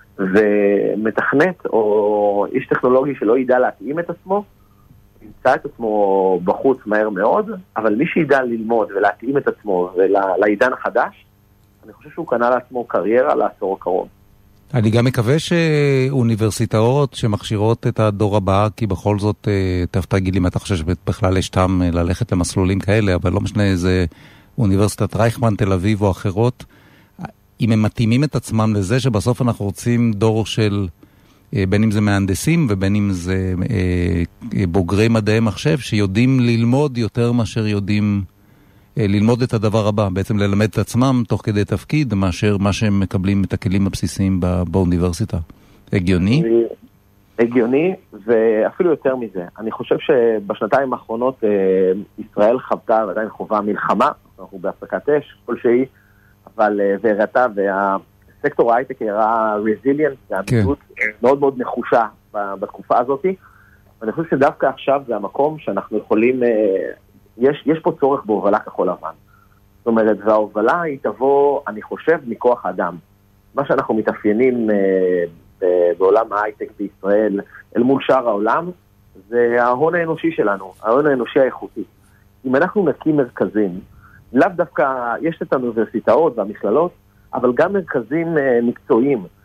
ומתכנת או איש טכנולוגי שלא ידע להתאים את עצמו, ימצא את עצמו בחוץ מהר מאוד, אבל מי שידע ללמוד ולהתאים את עצמו לעידן החדש, אני חושב שהוא קנה לעצמו קריירה לעשור הקרוב. אני גם מקווה שאוניברסיטאות שמכשירות את הדור הבא, כי בכל זאת, תכף תגיד לי מה אתה חושב שבכלל יש טעם ללכת למסלולים כאלה, אבל לא משנה איזה אוניברסיטת רייכמן, תל אביב או אחרות, אם הם מתאימים את עצמם לזה שבסוף אנחנו רוצים דור של, בין אם זה מהנדסים ובין אם זה בוגרי מדעי מחשב, שיודעים ללמוד יותר מאשר יודעים ללמוד את הדבר הבא, בעצם ללמד את עצמם תוך כדי תפקיד, מאשר מה שהם מקבלים את הכלים הבסיסיים באוניברסיטה. הגיוני? הגיוני, ואפילו יותר מזה. אני חושב שבשנתיים האחרונות ישראל חוותה, ועדיין חובה מלחמה, אנחנו בהפסקת אש, כלשהי, אבל והראתה, והסקטור ההייטק הראה רזיליאנס, והעמידות מאוד מאוד נחושה בתקופה הזאת, ואני חושב שדווקא עכשיו זה המקום שאנחנו יכולים, יש פה צורך בהובלה כחול לבן. זאת אומרת, וההובלה היא תבוא, אני חושב, מכוח האדם. מה שאנחנו מתאפיינים בעולם ההייטק בישראל, אל מול שאר העולם, זה ההון האנושי שלנו, ההון האנושי האיכותי. אם אנחנו נקים מרכזים, לאו דווקא, יש את האוניברסיטאות והמכללות, אבל גם מרכזים מקצועיים,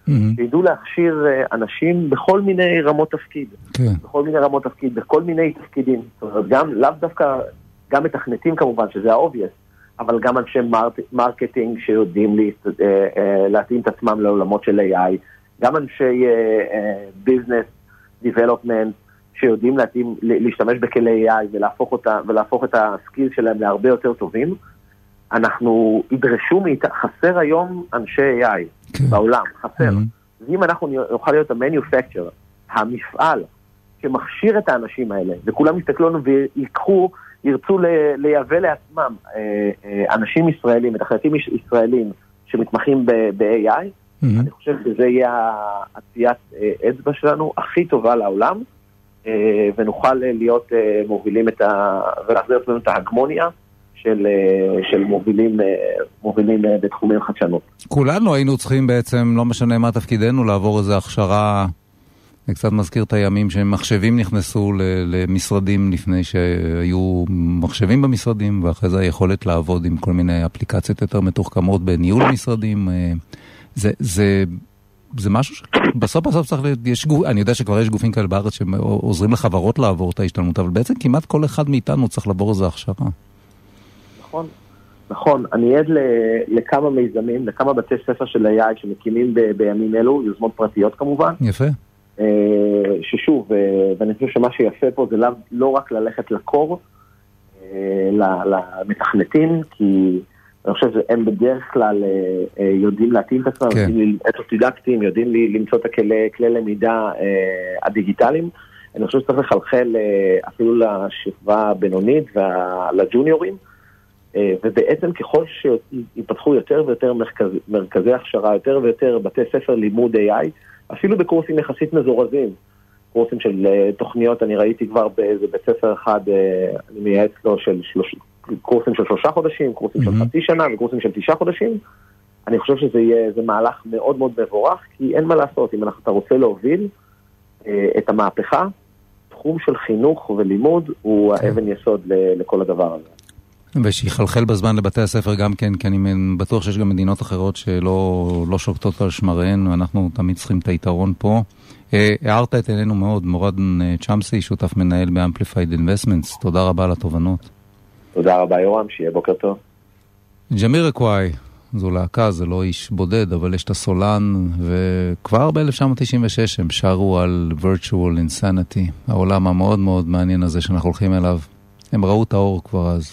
שידעו להכשיר אנשים בכל מיני רמות תפקיד. בכל מיני רמות תפקיד, בכל מיני תפקידים. זאת אומרת, גם, לאו דווקא, גם מתכנתים כמובן, שזה ה-obvious, אבל גם אנשי מרקטינג שיודעים להתאים את עצמם לעולמות של AI, גם אנשי ביזנס, דיבלופמנט, שיודעים להשתמש בכלי AI ולהפוך את הסקיל שלהם להרבה יותר טובים. אנחנו ידרשו חסר היום אנשי AI בעולם, חסר. ואם אנחנו נוכל להיות המניופקצ'ר, המפעל שמכשיר את האנשים האלה, וכולם יסתכלו לנו ירצו לייבא לעצמם אנשים ישראלים, מתכנתים ישראלים שמתמחים ב-AI, אני חושב שזה יהיה עציית אצבע שלנו הכי טובה לעולם, ונוכל להיות מובילים ולהחזיר עצמנו את ההגמוניה של מובילים בתחומים חדשנות. כולנו היינו צריכים בעצם, לא משנה מה תפקידנו, לעבור איזו הכשרה, אני קצת מזכיר את הימים שמחשבים נכנסו למשרדים לפני שהיו מחשבים במשרדים, ואחרי זה היכולת לעבוד עם כל מיני אפליקציות יותר מתוחכמות בניהול משרדים. זה משהו שבסוף צריך אני יודע שכבר יש גופים כאלה בארץ שעוזרים לחברות לעבור את ההשתלמות, אבל בעצם כמעט כל אחד מאיתנו צריך לעבור איזו הכשרה. נכון, אני עד לכמה מיזמים, לכמה בתי ספר של AI שמקימים בימים אלו, יוזמות פרטיות כמובן. יפה. ששוב, ואני חושב שמה שיפה פה זה לא רק ללכת לקור, למתכנתים, כי אני חושב שהם בדרך כלל יודעים להתאים את עצמם, יודעים אוטודידקטים, יודעים למצוא את כלי למידה הדיגיטליים. אני חושב שצריך לחלחל אפילו לשכבה הבינונית ולג'וניורים, ובעצם ככל שיפתחו יותר ויותר מרכזי הכשרה, יותר ויותר בתי ספר לימוד AI, אפילו בקורסים יחסית מזורזים, קורסים של תוכניות, אני ראיתי כבר באיזה בית ספר אחד, אני מייעץ לו קורסים של 3 חודשים, קורסים של חצי שנה וקורסים של 9 חודשים. אני חושב שזה מהלך מאוד מאוד מבורך, כי אין מה לעשות, אם אתה רוצה להוביל את המהפכה, תחום של חינוך ולימוד הוא האבן יסוד לכל הדבר הזה. ושיחלחל בזמן לבתי הספר גם כן, כי אני בטוח שיש גם מדינות אחרות שלא שוקטות על שמריהן, ואנחנו תמיד צריכים את היתרון פה. הערת את עינינו מאוד, מורד צ'אמסי, שותף מנהל ב-Amplified Investments. תודה רבה על התובנות. תודה רבה יורם, שיהיה בוקר טוב. ג'מירקוואי, זו להקה, זה לא איש בודד, אבל יש את הסולן, וכבר ב-1996 הם שרו על Virtual Insanity, העולם המאוד מאוד מעניין הזה שאנחנו הולכים אליו. הם ראו את האור כבר אז.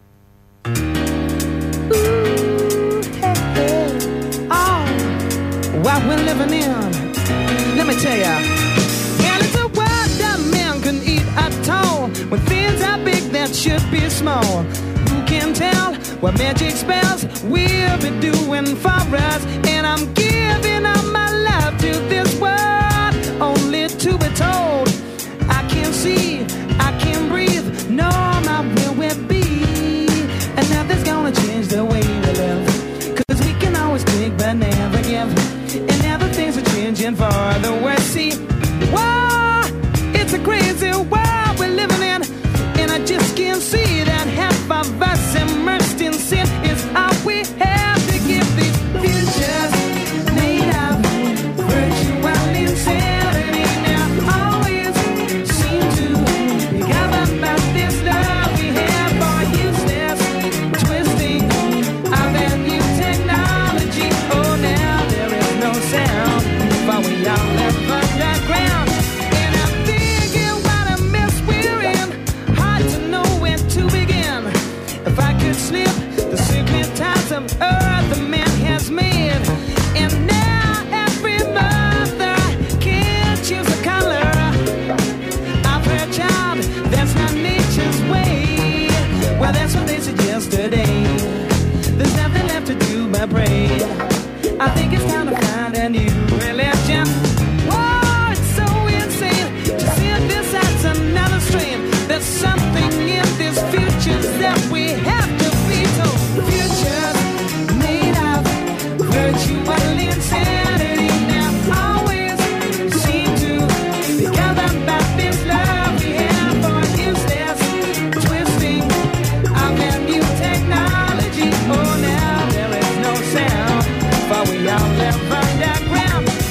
What we're living in, let me tell ya. And it's a world that man can eat at all, when things are big that should be small. Who can tell what magic spells we'll be doing for us? And I'm giving up my life to this world, only to be told I can't see, I can't breathe, no, my will will be. And nothing's gonna change the way we live, 'cause we can always take but never give. And now the things are changing for the worse. See, wow, it's a crazy world we're living in, and I just can't see that half of us immersed in sin is all we have to give. These futures made of virtual insanity now always seem to be governed by this love we have for useless twisting of that new technology. Oh, now there is no sound, but we all left underground. And I'm thinking what a mess we're in, hard to know where to begin. If I could slip the secret ties of earth the man has made, and now every mother can't choose a color of her child, that's not nature's way. Well, that's what they suggest today. There's nothing left to do but pray. I think it's time to find a new religion. Whoa, it's so insane to see this as another strain. There's something in this future that we have to be told. Futures made of virtual insanity now always seem to be governed by this love we have for useless twisting of that new technology. Oh, now there is no sound, but we all live underground.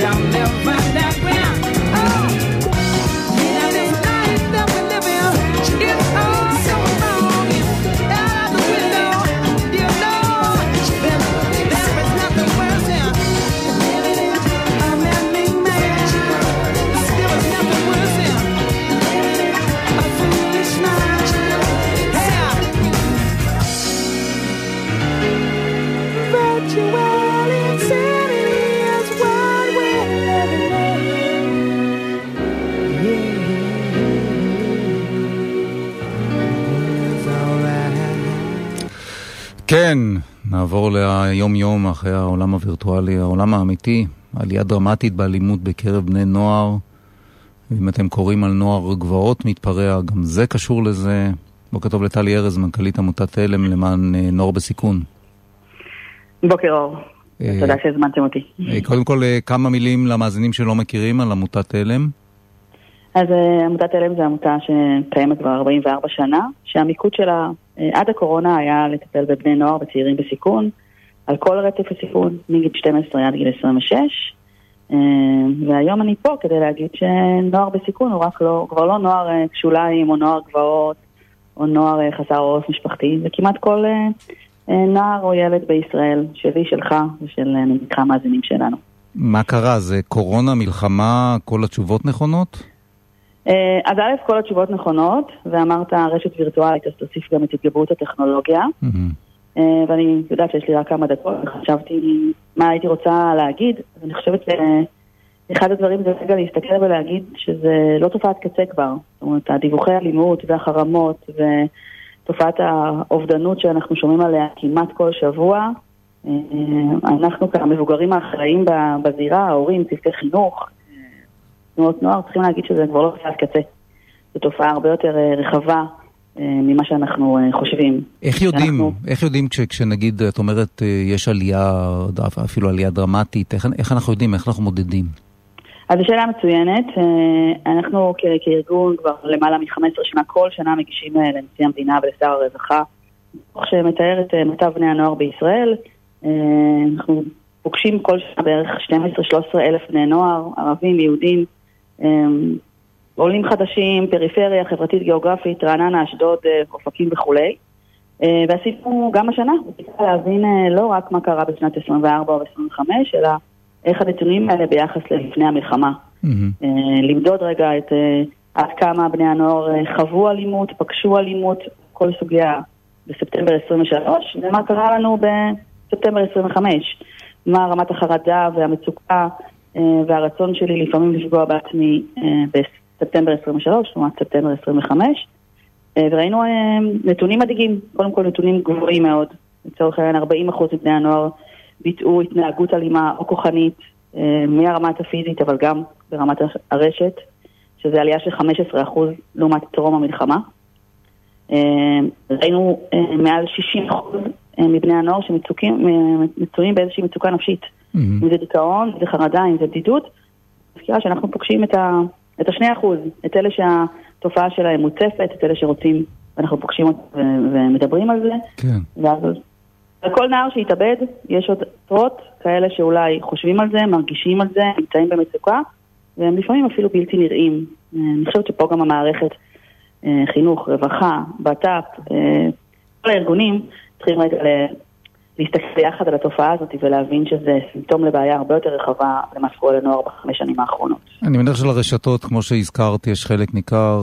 I'll never find that ground. Oh, yeah, this life that we live in, it's all so wrong. Out the window, you know, there is nothing worse than a man-made man. There is nothing worse than a foolish man. Yeah. Virtual insanity is what we're living in. Yeah, it's alright. כן, נעבור ליום-יום אחרי העולם הווירטואלי, העולם האמיתי, עלייה דרמטית באלימות בקרב בני נוער. אם אתם קוראים על נוער גבעות מתפרע, גם זה קשור לזה. בוקר טוב לטלי ארז, מנכ"לית עמותת אלם למען נוער בסיכון. בוקר אור, תודה שהזמנתם אותי. קודם כל, כמה מילים למאזינים שלא מכירים על עמותת אלם? אז עמותת אלם זה עמותה שקיימת כבר 44 שנה, שהמיקוד שלה עד הקורונה היה לטפל בבני נוער וצעירים בסיכון, על כל רצף הסיכון, מגיל 12 עד גיל 26, והיום אני פה כדי להגיד שנוער בסיכון הוא כבר לא נוער שוליים או נוער גבעות או נוער חסר עורף משפחתי, זה כמעט כל נער או ילד בישראל, שלי, שלך ושל נמיקה מאזינים שלנו. מה קרה? זה קורונה, מלחמה, כל התשובות נכונות? אז א', כל התשובות נכונות, ואמרת רשת וירטואלית, אז תוסיף גם את התגברות הטכנולוגיה, ואני יודעת שיש לי רק כמה דקות, וחשבתי מה הייתי רוצה להגיד, אז אני חושבת שאחד הדברים זה רגע להסתכל ולהגיד שזה לא תופעת קצה כבר, זאת אומרת, הדיווחי האלימות והחרמות ותופעת האובדנות שאנחנו שומעים עליה כמעט כל שבוע, אנחנו כמבוגרים האחראים בזירה, ההורים, צוותי חינוך, תנועות נוער, צריכים להגיד שזה כבר לא תופעת קצה. זו תופעה הרבה יותר רחבה ממה שאנחנו חושבים. איך יודעים כשנגיד, את אומרת, יש עלייה, אפילו עלייה דרמטית, איך אנחנו יודעים, איך אנחנו מודדים? אז זו שאלה מצוינת. אנחנו כארגון כבר למעלה מ-15 שנה, כל שנה מגישים לנשיא המדינה ולשר הרווחה, שמתאר את מצב בני הנוער בישראל. אנחנו פוגשים כל שנה בערך 12-13 אלף בני נוער, ערבים, יהודים, עולים חדשים, פריפריה, חברתית, גיאוגרפית, רעננה, אשדוד, אופקים וכו'. ועשינו גם השנה, להבין לא רק מה קרה בשנת 24 או 25, אלא איך הנתונים האלה ביחס ללפני המלחמה. למדוד רגע את עד כמה בני הנוער חוו אלימות, פגשו אלימות, כל סוגיה בספטמבר 23, ומה קרה לנו בספטמבר 25. מה רמת החרדה והמצוקה והרצון שלי לפעמים לפגוע בעצמי בספטמבר 23, זאת אומרת ספטמבר 25, וראינו נתונים מדאיגים, קודם כל נתונים גבוהים מאוד, לצורך העניין 40% מבני הנוער ביטאו התנהגות אלימה או כוחנית מהרמת הפיזית, אבל גם ברמת הרשת, שזה עלייה של 15% לעומת טרום המלחמה. ראינו מעל 60% מבני הנוער שמצויים באיזושהי מצוקה נפשית. אם זה דיכאון, אם זה חרדה, אם זה בדידות. מזכירה שאנחנו פוגשים את ה2%, את אלה שהתופעה שלהם מוצפת, את אלה שרוצים, ואנחנו פוגשים ומדברים על זה. כן. ואז על כל נער שהתאבד, יש עוד עשרות כאלה שאולי חושבים על זה, מרגישים על זה, נמצאים במצוקה, והם לפעמים אפילו בלתי נראים. אני חושבת שפה גם המערכת, חינוך, רווחה, בט"פ, כל הארגונים צריכים רגע להסתכל יחד על התופעה הזאת ולהבין שזה סימפטום לבעיה הרבה יותר רחבה למה שקורה לנוער ב5 שנים האחרונות. אני מניח שלרשתות, כמו שהזכרת, יש חלק ניכר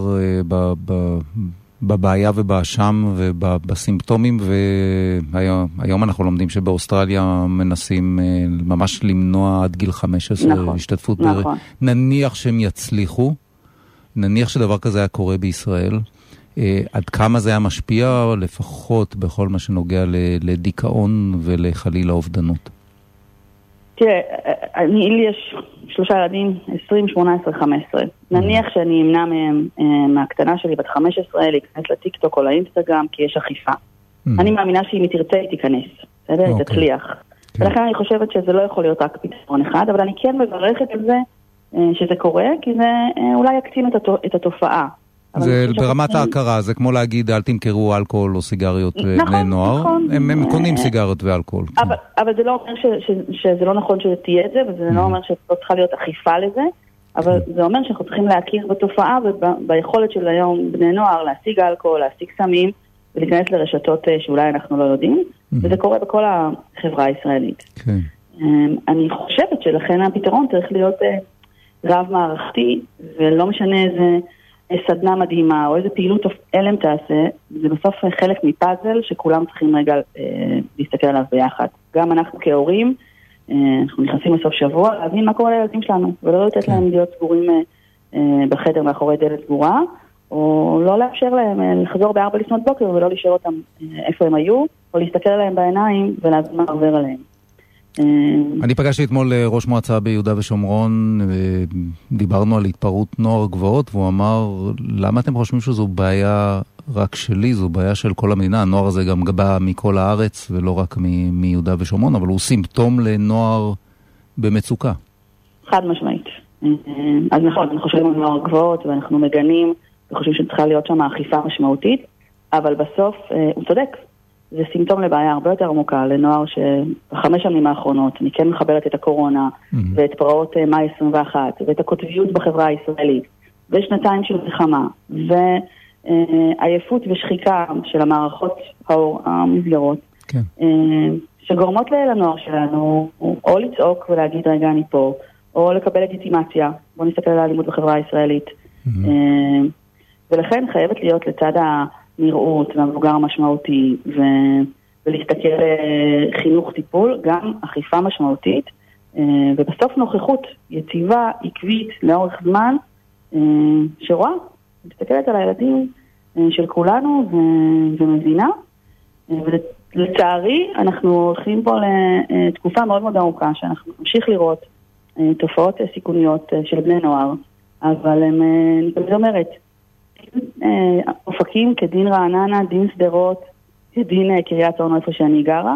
בבעיה ובאשם ובסימפטומים, והיום אנחנו לומדים שבאוסטרליה מנסים ממש למנוע עד גיל 15 השתתפות. נניח שהם יצליחו, נניח שדבר כזה היה קורה בישראל, עד כמה זה היה משפיע לפחות בכל מה שנוגע לדיכאון ולחליל האובדנות? תראה, לי יש 3 ילדים, 20, 18, 15. נניח שאני אמנע מהקטנה שלי בת 15 להיכנס לטיקטוק או לאינסטגרם כי יש אכיפה. אני מאמינה שאם היא תרצה היא תיכנס, בסדר? היא תצליח. ולכן אני חושבת שזה לא יכול להיות רק פתרון אחד, אבל אני כן מברכת על זה שזה קורה, כי זה אולי יקטין את התופעה. זה ברמת ההכרה, זה כמו להגיד אל תמכרו אלכוהול או סיגריות בני נוער. הם קונים סיגריות ואלכוהול. אבל זה לא אומר שזה לא נכון שתהיה את זה, וזה לא אומר שלא צריכה להיות אכיפה לזה, אבל זה אומר שאנחנו צריכים להכיר בתופעה וביכולת של היום בני נוער להשיג אלכוהול, להשיג סמים, ולהיכנס לרשתות שאולי אנחנו לא יודעים, וזה קורה בכל החברה הישראלית. אני חושבת שלכן הפתרון צריך להיות רב מערכתי, ולא משנה איזה סדנה מדהימה או איזה פעילות אלם תעשה, זה בסוף חלק מפאזל שכולם צריכים רגע להסתכל עליו ביחד. גם אנחנו כהורים, אנחנו נכנסים לסוף שבוע, להבין מה קורה לילדים שלנו, ולא לתת להם להיות סגורים בחדר מאחורי דלת סגורה, או לא לאפשר להם לחזור ב4 לפנות בוקר ולא להישאר אותם איפה הם היו, או להסתכל עליהם בעיניים ולהבין מה עובר עליהם. אני פגשתי אתמול ראש מועצה ביהודה ושומרון, דיברנו על התפרעות נוער גבוהות, והוא אמר, למה אתם חושבים שזו בעיה רק שלי, זו בעיה של כל המדינה? הנוער הזה גם בא מכל הארץ ולא רק מיהודה ושומרון, אבל הוא סימפטום לנוער במצוקה. חד משמעית. אז נכון, אנחנו חושבים על נוער גבוהות ואנחנו מגנים וחושבים שצריכה להיות שם אכיפה משמעותית, אבל בסוף הוא צודק. זה סימפטום לבעיה הרבה יותר עמוקה לנוער ש5 שנים האחרונות אני כן מחברת את הקורונה ואת פרעות מאי 21 ואת הקוטביות בחברה הישראלית ושנתיים של מלחמה ועייפות ושחיקה של המערכות המסגרות שגורמות לנוער שלנו או לצעוק ולהגיד רגע אני פה או לקבל לגיטימציה. בוא נסתכל על האלימות בחברה הישראלית ולכן חייבת להיות לצד נראות והמבוגר המשמעותי ולהסתכל חינוך טיפול, גם אכיפה משמעותית ובסוף נוכחות יציבה, עקבית, לאורך זמן שרואה, מסתכלת על הילדים של כולנו ומבינה ולצערי אנחנו הולכים פה לתקופה מאוד מאוד ארוכה שאנחנו נמשיך לראות תופעות סיכוניות של בני נוער, אבל אני תמיד אומרת אופקים כדין רעננה, דין סדרות, כדין קריית אונו איפה שאני גרה,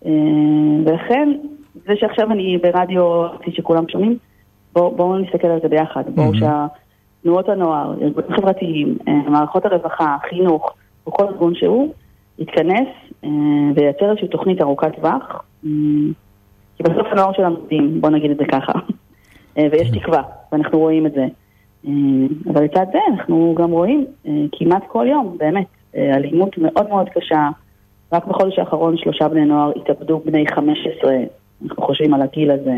ולכן זה שעכשיו אני ברדיו שכולם שומעים, בואו נסתכל על זה ביחד, בואו שהתנועות הנוער, ארגונים חברתיים, מערכות הרווחה, חינוך, או כל ארגון שהוא, יתכנס וייצר איזושהי תוכנית ארוכת טווח, כי בסוף הנוער שלנו מדהים, בואו נגיד את זה ככה, ויש תקווה, ואנחנו רואים את זה. אבל לצד זה אנחנו גם רואים כמעט כל יום, באמת, אלימות מאוד מאוד קשה. רק בחודש האחרון 3 בני נוער התאבדו בני 15, אנחנו חושבים על הגיל הזה.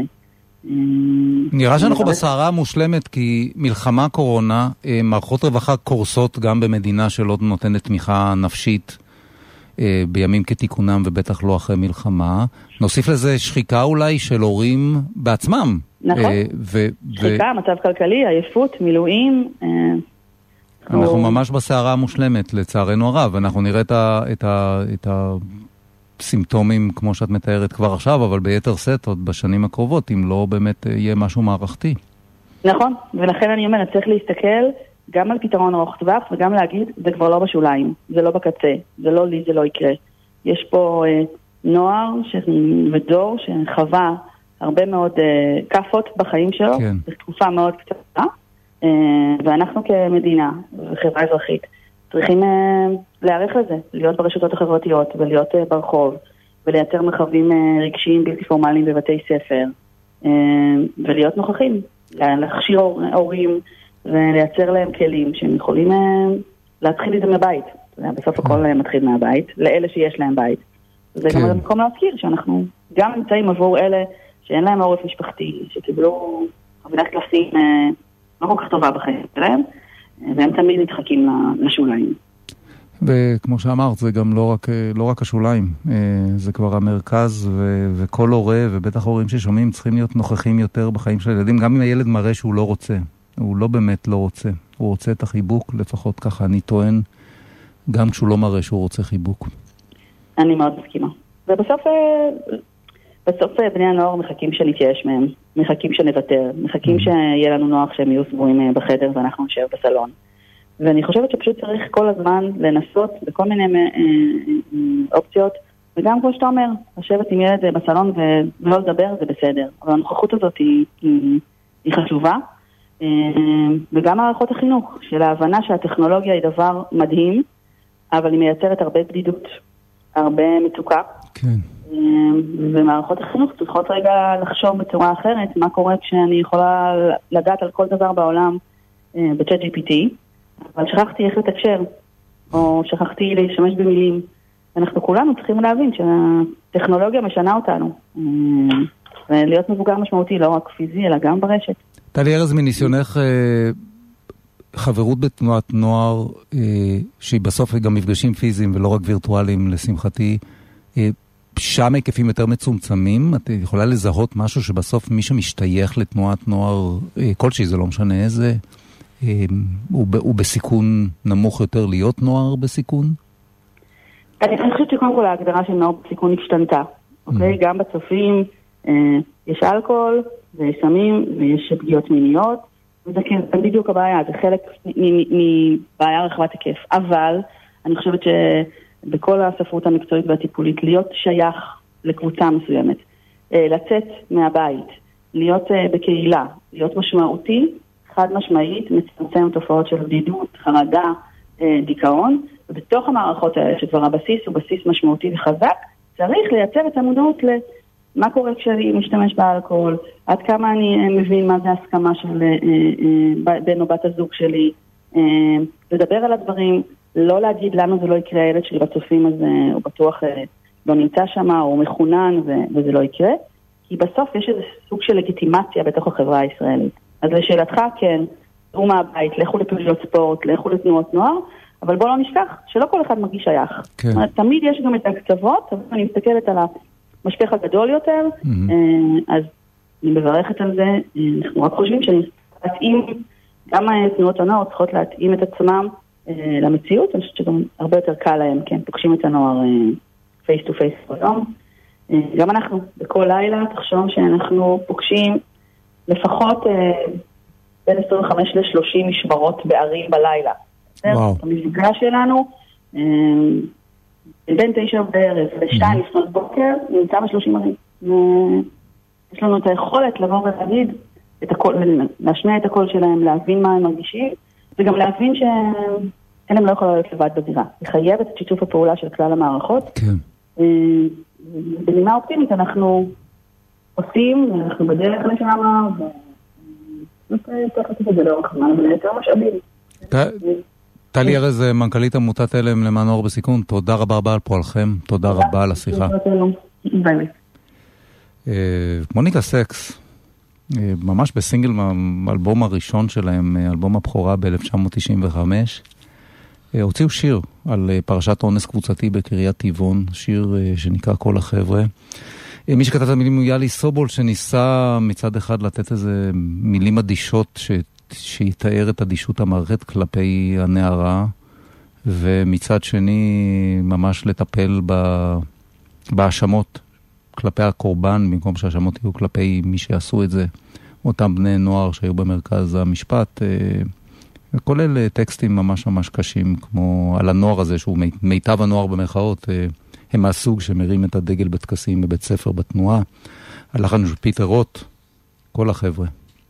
נראה שאנחנו בסערה מושלמת, כי מלחמה קורונה, מערכות רווחה קורסות גם במדינה שלא נותנת תמיכה נפשית בימים כתיקונם ובטח לא אחרי מלחמה. נוסיף לזה שחיקה אולי של הורים בעצמם. נכון, שחיקה, מצב כלכלי, עייפות, מילואים. אנחנו ממש בסערה המושלמת, לצערנו הרב. אנחנו נראה את הסימפטומים כמו שאת מתארת כבר עכשיו, אבל ביתר סט עוד בשנים הקרובות, אם לא באמת יהיה משהו מערכתי. נכון, ולכן אני אומרת, צריך להסתכל גם על פתרון ארוך טווח, וגם להגיד, זה כבר לא בשוליים, זה לא בקצה, זה לא לי, זה לא יקרה. יש פה נוער ודור שחווה הרבה מאוד כפות בחיים שלו, בתקופה מאוד קצרה, ואנחנו כמדינה וחברה אזרחית צריכים להיערך לזה, להיות ברשתות החברתיות ולהיות ברחוב, ולייצר מרחבים רגשיים בלתי פורמליים בבתי ספר, ולהיות נוכחים, להכשיר הורים ולייצר להם כלים שהם יכולים להתחיל את זה מהבית. בסוף הכל מתחיל מהבית, לאלה שיש להם בית. זה גם המקום להזכיר שאנחנו גם נמצאים עבור אלה שאין להם עורף משפחתי, שקיבלו חבילת קלפים לא כל כך טובה בחיים שלהם, והם תמיד נדחקים לשוליים. וכמו שאמרת, זה גם לא רק השוליים, זה כבר המרכז, וכל הורה, ובטח הורים ששומעים, צריכים להיות נוכחים יותר בחיים של הילדים, גם אם הילד מראה שהוא לא רוצה, הוא לא באמת לא רוצה, הוא רוצה את החיבוק, לפחות ככה אני טוען, גם כשהוא לא מראה שהוא רוצה חיבוק. אני מאוד מסכימה. בסוף בני הנוער מחכים שנתייאש מהם, מחכים שנוותר, מחכים שיהיה לנו נוח שהם יהיו סגורים בחדר ואנחנו נשאר בסלון. ואני חושבת שפשוט צריך כל הזמן לנסות בכל מיני אופציות, וגם כמו שאתה אומר, לשבת עם ילד בסלון ולא לדבר זה בסדר. אבל הנוכחות הזאת היא חשובה, וגם מערכות החינוך, של ההבנה שהטכנולוגיה היא דבר מדהים, אבל היא מייצרת הרבה בדידות, הרבה מצוקה. כן. ומערכות החינוך צריכות רגע לחשוב בצורה אחרת, מה קורה כשאני יכולה לדעת על כל דבר בעולם בצ'אט GPT, אבל שכחתי איך לתקשר, או שכחתי להשתמש במילים. אנחנו כולנו צריכים להבין שהטכנולוגיה משנה אותנו, ולהיות מבוגר משמעותי לא רק פיזי, אלא גם ברשת. טלי ארז, מניסיונך חברות בתנועת נוער, שהיא בסוף גם מפגשים פיזיים ולא רק וירטואליים לשמחתי, שם היקפים יותר מצומצמים, את יכולה לזהות משהו שבסוף מי שמשתייך לתנועת נוער כלשהי, זה לא משנה איזה, הוא בסיכון נמוך יותר להיות נוער בסיכון? אני חושבת שקודם כל ההגדרה של נוער בסיכון השתנתה, אוקיי? גם בצופים יש אלכוהול ויש סמים ויש פגיעות מיניות, וזה בדיוק הבעיה, זה חלק מבעיה רחבת היקף, אבל אני חושבת שבכל הספרות המקצועית והטיפולית להיות שייך לקבוצה מסוימת, לצאת מהבית, להיות בקהילה, להיות משמעותי, חד משמעית, מצמצם תופעות של בדידות, חרדה, דיכאון, ובתוך המערכות האלה שכבר הבסיס הוא בסיס משמעותי וחזק, צריך לייצר את המודעות למה קורה כשאני משתמש באלכוהול, עד כמה אני מבין מה זה הסכמה של בן או בת הזוג שלי, לדבר על הדברים, לא להגיד לנו זה לא יקרה, הילד שלי בצופים הזה הוא בטוח לא נמצא שם, הוא מחונן וזה לא יקרה, כי בסוף יש איזה סוג של לגיטימציה בתוך החברה הישראלית. אז לשאלתך, כן, תראו מהבית, לכו לפעילויות ספורט, לכו לתנועות נוער, אבל בוא לא נשכח שלא כל אחד מרגיש שייך. כן. זאת אומרת, תמיד יש גם את הקצוות, אבל אני מסתכלת על המשפך הגדול יותר, אז אני מברכת על זה, אנחנו רק חושבים שנתאים, גם תנועות הנוער צריכות להתאים את עצמם למציאות, אני חושבת שגם הרבה יותר קל להם, כן, פוגשים את הנוער פייס טו פייס ביום. גם אנחנו, בכל לילה, תחשוב שאנחנו פוגשים לפחות בין 25 ל-30 משמרות בערים בלילה. וואו. המפגש שלנו, בין 9 בערב ל-2 לפנות בוקר, נמצא ב-30 ערים. יש לנו את היכולת לבוא ולהגיד, להשמיע את הקול שלהם, להבין מה הם מרגישים, וגם להבין שאין הם לא יכולים להיות לבד בזירה. לחייב את שיתוף הפעולה של כלל המערכות. כן. בנימה אופטימית אנחנו עושים, אנחנו בדרך לשם, וצריך את זה לאורך זמן, אבל יותר משאבים. טלי ארז, מנכ"לית עמותת אלם למען נוער בסיכון, תודה רבה רבה על פועלכם, תודה רבה על השיחה. ביי. מוניקה סקס, ממש בסינגל האלבום הראשון שלהם, אלבום הבכורה ב-1995, הוציאו שיר על פרשת אונס קבוצתי בקריית טבעון, שיר שנקרא כל החבר'ה. מי שכתב את המילים הוא יאלי סובול, שניסה מצד אחד לתת איזה מילים אדישות שיתאר את אדישות המערכת כלפי הנערה, ומצד שני ממש לטפל בהאשמות כלפי הקורבן, במקום שהאשמות יהיו כלפי מי שעשו את זה, אותם בני נוער שהיו במרכז המשפט, כולל טקסטים ממש ממש קשים, כמו על הנוער הזה, שהוא מיטב הנוער במרכאות, הם מהסוג שמרים את הדגל בטקסים בבית ספר בתנועה. הלחן של פיטר רוט, כל החבר'ה.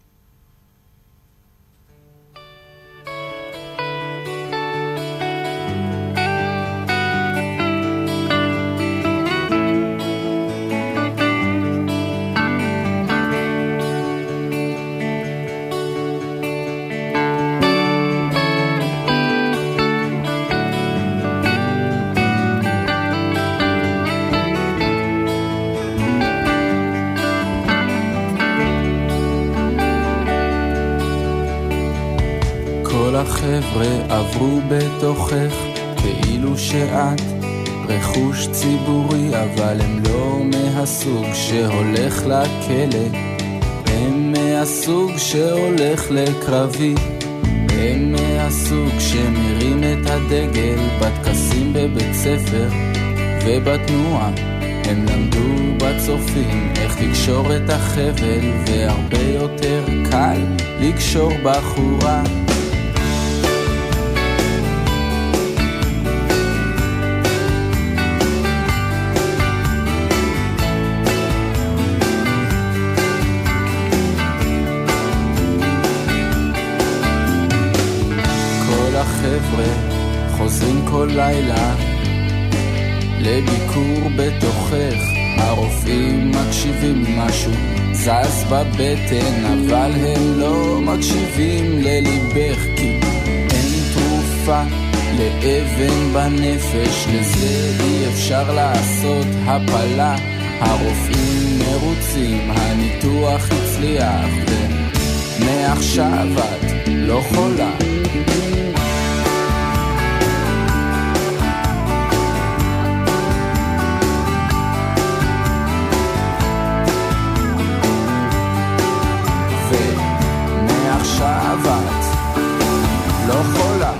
החבר'ה עברו בתוכך כאילו שאת רכוש ציבורי, אבל הם לא מהסוג שהולך לכלא, הם מהסוג שהולך לקרבי, הם מהסוג שמרים את הדגל בטקסים בבית ספר ובתנועה, הם למדו בצופים איך לקשור את החבל, והרבה יותר קל לקשור בחורה. החבר'ה חוזרים כל לילה לביקור בתוכך, הרופאים מקשיבים משהו זז בבטן, אבל הם לא מקשיבים לליבך, כי אין תרופה לאבן בנפש, לזה אי אפשר לעשות הפלה, הרופאים מרוצים, הניתוח הצליח, ומעכשיו את לא חולה. ומעכשיו את לא חולה.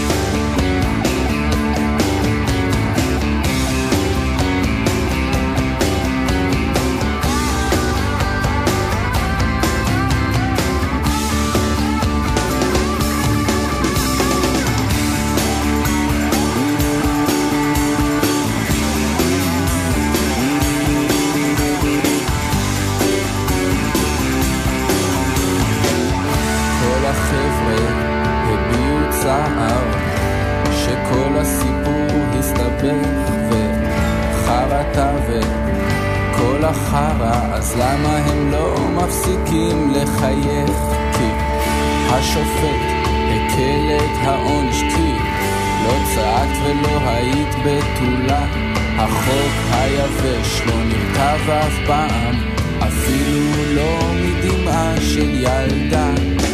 שכל הסיפור הסתבך וחרטה וכל החרה, אז למה הם לא מפסיקים לחייך? כי השופט הקל את העונש, כי לא צעקת ולא היית בתולה, החוק היבש לא נרטב אף פעם, אפילו לא מדמעה של ילדה.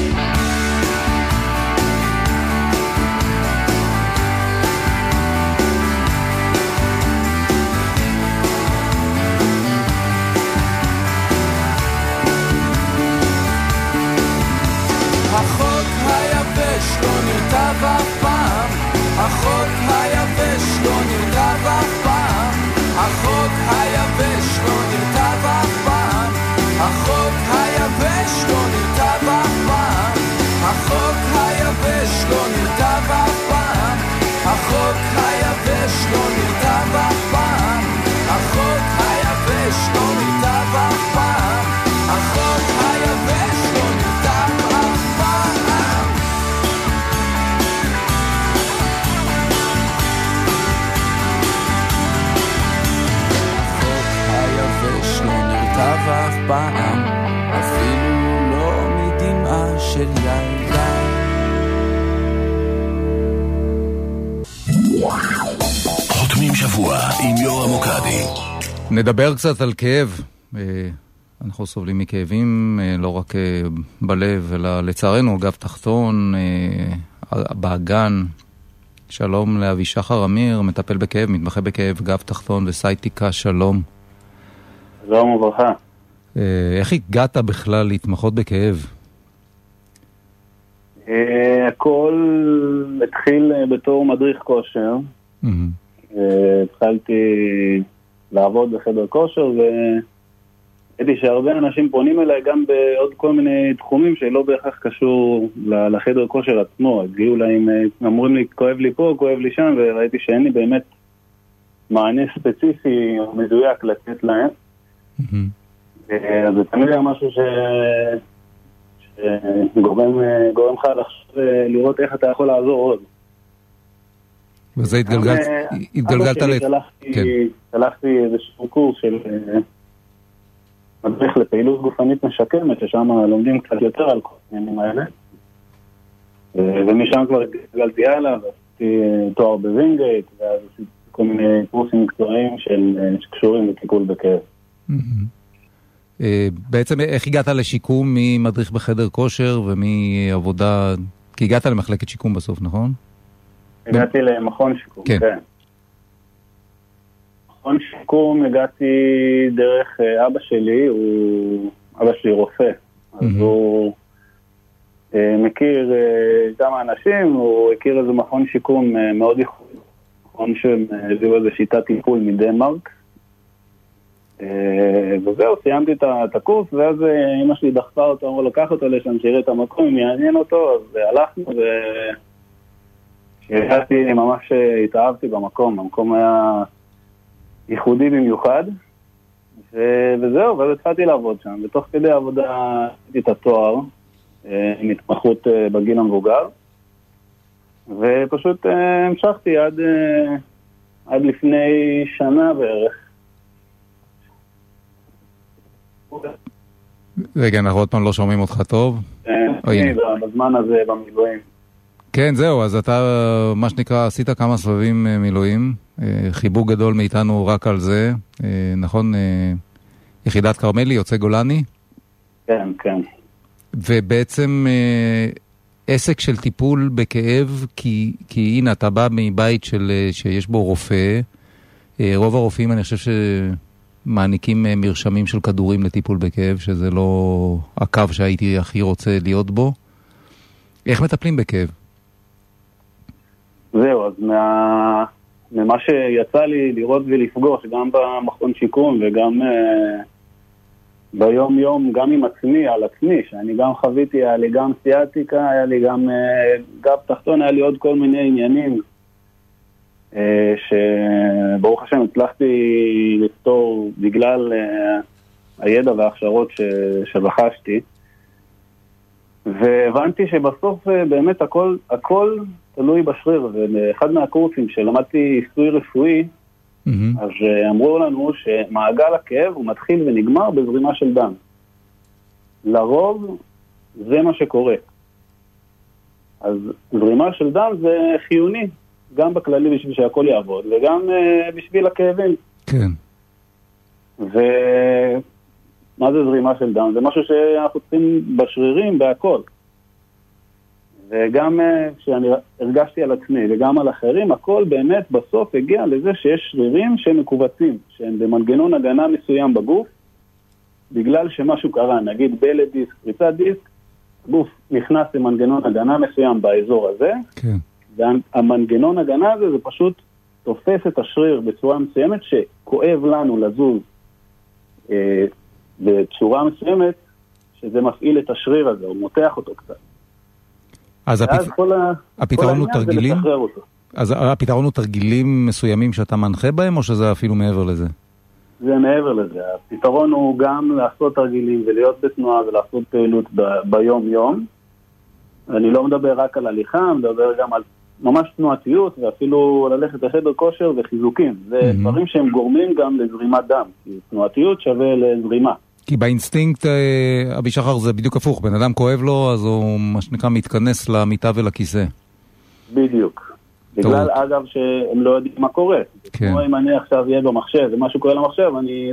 החוק היבש לא נרטב אף פעם, החוק היבש לא נרטב אף פעם, החוק היבש לא נרטב אף פעם, החוק היבש לא נרטב אף פעם, החוק היבש לא נרטב אף פעם, החוק היבש לא נרטב אף פעם, החוק היבש לא נרטב אף פעם, החוק היבש לא נרטב אף פעם. החוק היבש לא נרטב אף פעם, אפילו לא מדמעה של ילדה. חותמים שבוע עם יורם מוקדי. נדבר קצת על כאב. אנחנו סובלים מכאבים לא רק בלב, אלא לצערנו גב תחתון, באגן. שלום לאבי שחר אמיר, מטפל בכאב, מתמחה בכאב, גב תחתון וסייטיקה, שלום. שלום וברכה. איך הגעת בכלל להתמחות בכאב? הכל התחיל בתור מדריך כושר. התחלתי לעבוד בחדר כושר וראיתי שהרבה אנשים פונים אליי גם בעוד כל מיני תחומים שלא בהכרח קשור לחדר כושר עצמו. הגיעו להם, אמורים לי כואב לי פה, כואב לי שם, וראיתי שאין לי באמת מענה ספציפי או מדויק לתת להם. אז זה תמיד היה משהו שגורם לך לחשוב לראות איך אתה יכול לעזור עוד. וזה התגלגלת הלכתי איזשהו קורס של מדריך לפעילות גופנית משקמת, ששם לומדים קצת יותר על כל העניינים האלה, ומשם כבר התגלגלתי הלאה ועשיתי תואר בווינגייט, ואז עשיתי כל מיני קורסים מקצועיים שקשורים לטיפול בכאב. בעצם איך הגעת לשיקום ממדריך בחדר כושר ומעבודה, כי הגעת למחלקת שיקום בסוף, נכון? הגעתי למכון שיקום, כן. מכון שיקום הגעתי דרך אבא שלי, אבא שלי רופא, אז הוא מכיר כמה אנשים, הוא הכיר איזה מכון שיקום מאוד ייחודי, מכון שהביאו איזה שיטת טיפול מדנמרק, וזהו, סיימתי את הקורס, ואז אמא שלי דחפה אותו, אמרו לקח אותו לשם, שיראה את המקום, אם יעניין אותו, אז הלכנו, כשהגעתי ממש התאהבתי במקום, המקום היה ייחודי במיוחד, וזהו, ואז התחלתי לעבוד שם, ותוך כדי העבודה עשיתי את התואר, עם התמחות בגיל המבוגר, ופשוט המשכתי עד לפני שנה בערך. רגע, אנחנו עוד פעם לא שומעים אותך טוב. בזמן הזה במילואים. כן, זהו, אז אתה, מה שנקרא, עשית כמה סבבים מילואים, חיבוק גדול מאיתנו רק על זה, נכון? יחידת קרמלי, יוצא גולני? כן, כן. ובעצם עסק של טיפול בכאב, כי הנה, אתה בא מבית שיש בו רופא, רוב הרופאים אני חושב שמעניקים מרשמים של כדורים לטיפול בכאב, שזה לא הקו שהייתי הכי רוצה להיות בו. איך מטפלים בכאב? זהו, אז ממה שיצא לי לראות ולפגוש, גם במכון שיקום וגם ביום יום, גם עם עצמי, על עצמי, שאני גם חוויתי, היה לי גם סיאטיקה, היה לי גם גב תחתון, היה לי עוד כל מיני עניינים שברוך השם הצלחתי לפתור בגלל הידע וההכשרות שרכשתי. והבנתי שבסוף באמת הכל תלוי בשריר, ובאחד מהקורסים שלמדתי עיסוי רפואי, אז אמרו לנו שמעגל הכאב הוא מתחיל ונגמר בזרימה של דם. לרוב זה מה שקורה. אז זרימה של דם זה חיוני, גם בכללי בשביל שהכל יעבוד, וגם בשביל הכאבים. כן. מה זה זרימה של דם? זה משהו שאנחנו צריכים בשרירים, בהכל. וגם כשאני הרגשתי על עצמי וגם על אחרים, הכל באמת בסוף הגיע לזה שיש שרירים שהם מקובצים, שהם במנגנון הגנה מסוים בגוף, בגלל שמשהו קרה, נגיד בלט דיסק, פריצת דיסק, הגוף נכנס למנגנון הגנה מסוים באזור הזה, כן. והמנגנון הגנה הזה זה פשוט תופס את השריר בצורה מסוימת שכואב לנו לזוז בצורה מסוימת, שזה מפעיל את השריר הזה, הוא מותח אותו קצת. אז הפתרון הוא תרגילים? אז הפתרון הוא תרגילים מסוימים שאתה מנחה בהם, או שזה אפילו מעבר לזה? זה מעבר לזה. הפתרון הוא גם לעשות תרגילים ולהיות בתנועה ולעשות פעילות ביום יום. אני לא מדבר רק על הליכה, מדבר גם על ממש תנועתיות, ואפילו ללכת לחדר כושר וחיזוקים. זה דברים שהם גורמים גם לזרימת דם. תנועתיות שווה לזרימה. כי באינסטינקט, אבי שחר, זה בדיוק הפוך. בן אדם כואב לו, אז הוא מה שנקרא מתכנס למיטה ולכיסא. בדיוק. בגלל, אגב, שהם לא יודעים מה קורה. כמו אם אני עכשיו אהיה במחשב, ומשהו קורה למחשב, אני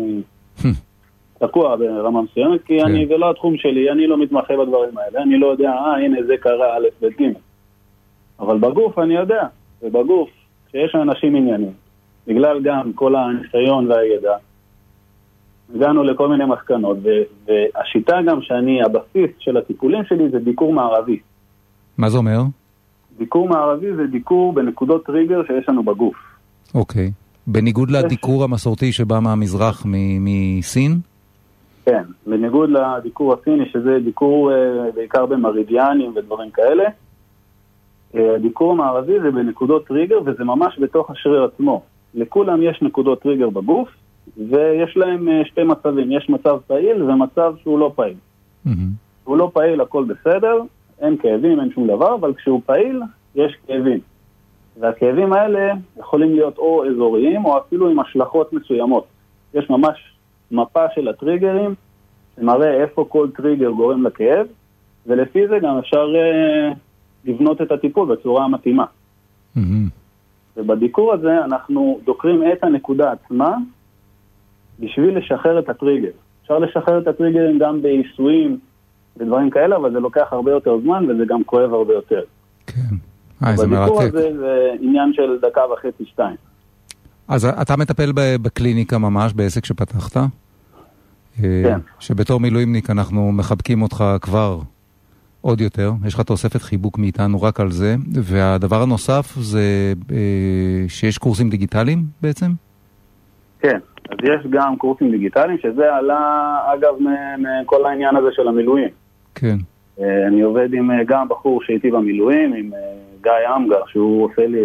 תקוע ברמה מסוימת, כי זה לא התחום שלי, אני לא מתמחה בדברים האלה, אני לא יודע, הנה זה קרה א' ב' ג'. אבל בגוף אני יודע, ובגוף, שיש אנשים עניינים, בגלל גם כל הניסיון והידע, הגענו לכל מיני מסקנות, והשיטה גם הבסיס של הטיפולים שלי זה דיקור מערבי. מה זה אומר? דיקור מערבי זה דיקור בנקודות טריגר שיש לנו בגוף. אוקיי. בניגוד לדיקור המסורתי שבא מהמזרח מסין? כן, בניגוד לדיקור הסיני, שזה דיקור בעיקר במרידיאנים ודברים כאלה, הדיקור המערבי זה בנקודות טריגר, וזה ממש בתוך השריר עצמו. לכולם יש נקודות טריגר בגוף, ויש להם שתי מצבים, יש מצב פעיל ומצב שהוא לא פעיל. הוא לא פעיל, הכל בסדר, אין כאבים, אין שום דבר, אבל כשהוא פעיל, יש כאבים. והכאבים האלה יכולים להיות או אזוריים, או אפילו עם השלכות מסוימות. יש ממש מפה של הטריגרים, שמראה איפה כל טריגר גורם לכאב, ולפי זה גם אפשר לבנות את הטיפול בצורה המתאימה. ובדיקור הזה אנחנו דוקרים את הנקודה עצמה, בשביל לשחרר את הטריגר. אפשר לשחרר את הטריגרים גם בעיסויים ודברים כאלה, אבל זה לוקח הרבה יותר זמן, וזה גם כואב הרבה יותר. כן. זה מרתק. בדיקור הזה זה עניין של 1.5-2 דקות. אז אתה מטפל בקליניקה ממש, בעסק שפתחת? כן. שבתור מילואימניק אנחנו מחבקים אותך כבר עוד יותר. יש לך תוספת חיבוק מאיתנו רק על זה. והדבר הנוסף זה שיש קורסים דיגיטליים בעצם? כן. אז יש גם קורסים דיגיטליים, שזה עלה, אגב, מכל העניין הזה של המילואים. כן. אני עובד עם גם בחור שהייתי במילואים, עם גיא אמגר, שהוא עושה לי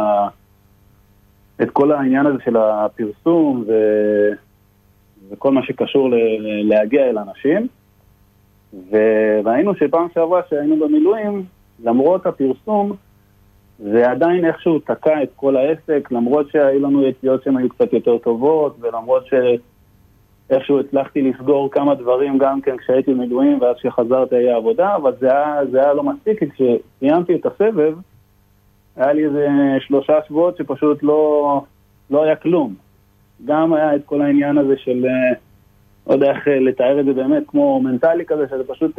את כל העניין הזה של הפרסום וכל מה שקשור להגיע אל אנשים. וראינו שפעם שעברה שהיינו במילואים, למרות הפרסום, ועדיין איכשהו תקע את כל העסק, למרות שהיו לנו יציאות שהן היו קצת יותר טובות, ולמרות שאיכשהו הצלחתי לסגור כמה דברים גם כן כשהייתי במילואים, ואז שחזרתי היה עבודה, אבל זה היה לא מספיק, כי כשסיימתי את הסבב, היה לי איזה 3 שבועות שפשוט לא היה כלום. גם היה את כל העניין הזה של, לא יודע איך לתאר את זה באמת, כמו מנטלי כזה, שזה פשוט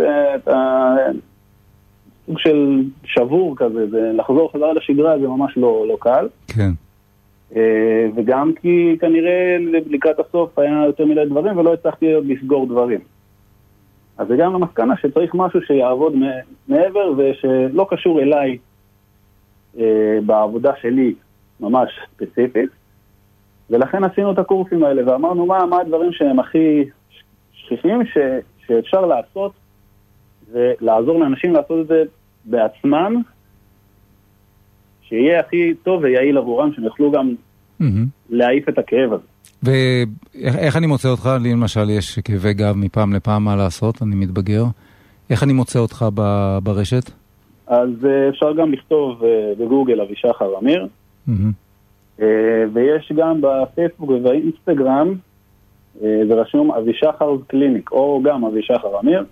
סוג של שבור כזה, לחזור חזרה לשגרה זה ממש לא קל. כן. וגם כי כנראה לקראת הסוף היה יותר מדי דברים, ולא הצלחתי לסגור דברים. אז זה גם למסקנה שצריך משהו שיעבוד מעבר, ושלא קשור אליי בעבודה שלי ממש ספציפית. ולכן עשינו את הקורסים האלה, ואמרנו מה הדברים שהם הכי שכיחים שאפשר לעשות, ולעזור לאנשים לעשות את זה בעצמם, שיהיה הכי טוב ויעיל עבורם, שהם יוכלו גם להעיף את הכאב הזה. ואיך אני מוצא אותך? לי למשל יש כאבי גב מפעם לפעם, מה לעשות? אני מתבגר. איך אני מוצא אותך ברשת? אז אפשר גם לכתוב בגוגל אבישחר אמיר, ויש גם בפייסבוק ובאינסטגרם, זה רשום אבישחר קליניק, או גם אבישחר אמיר,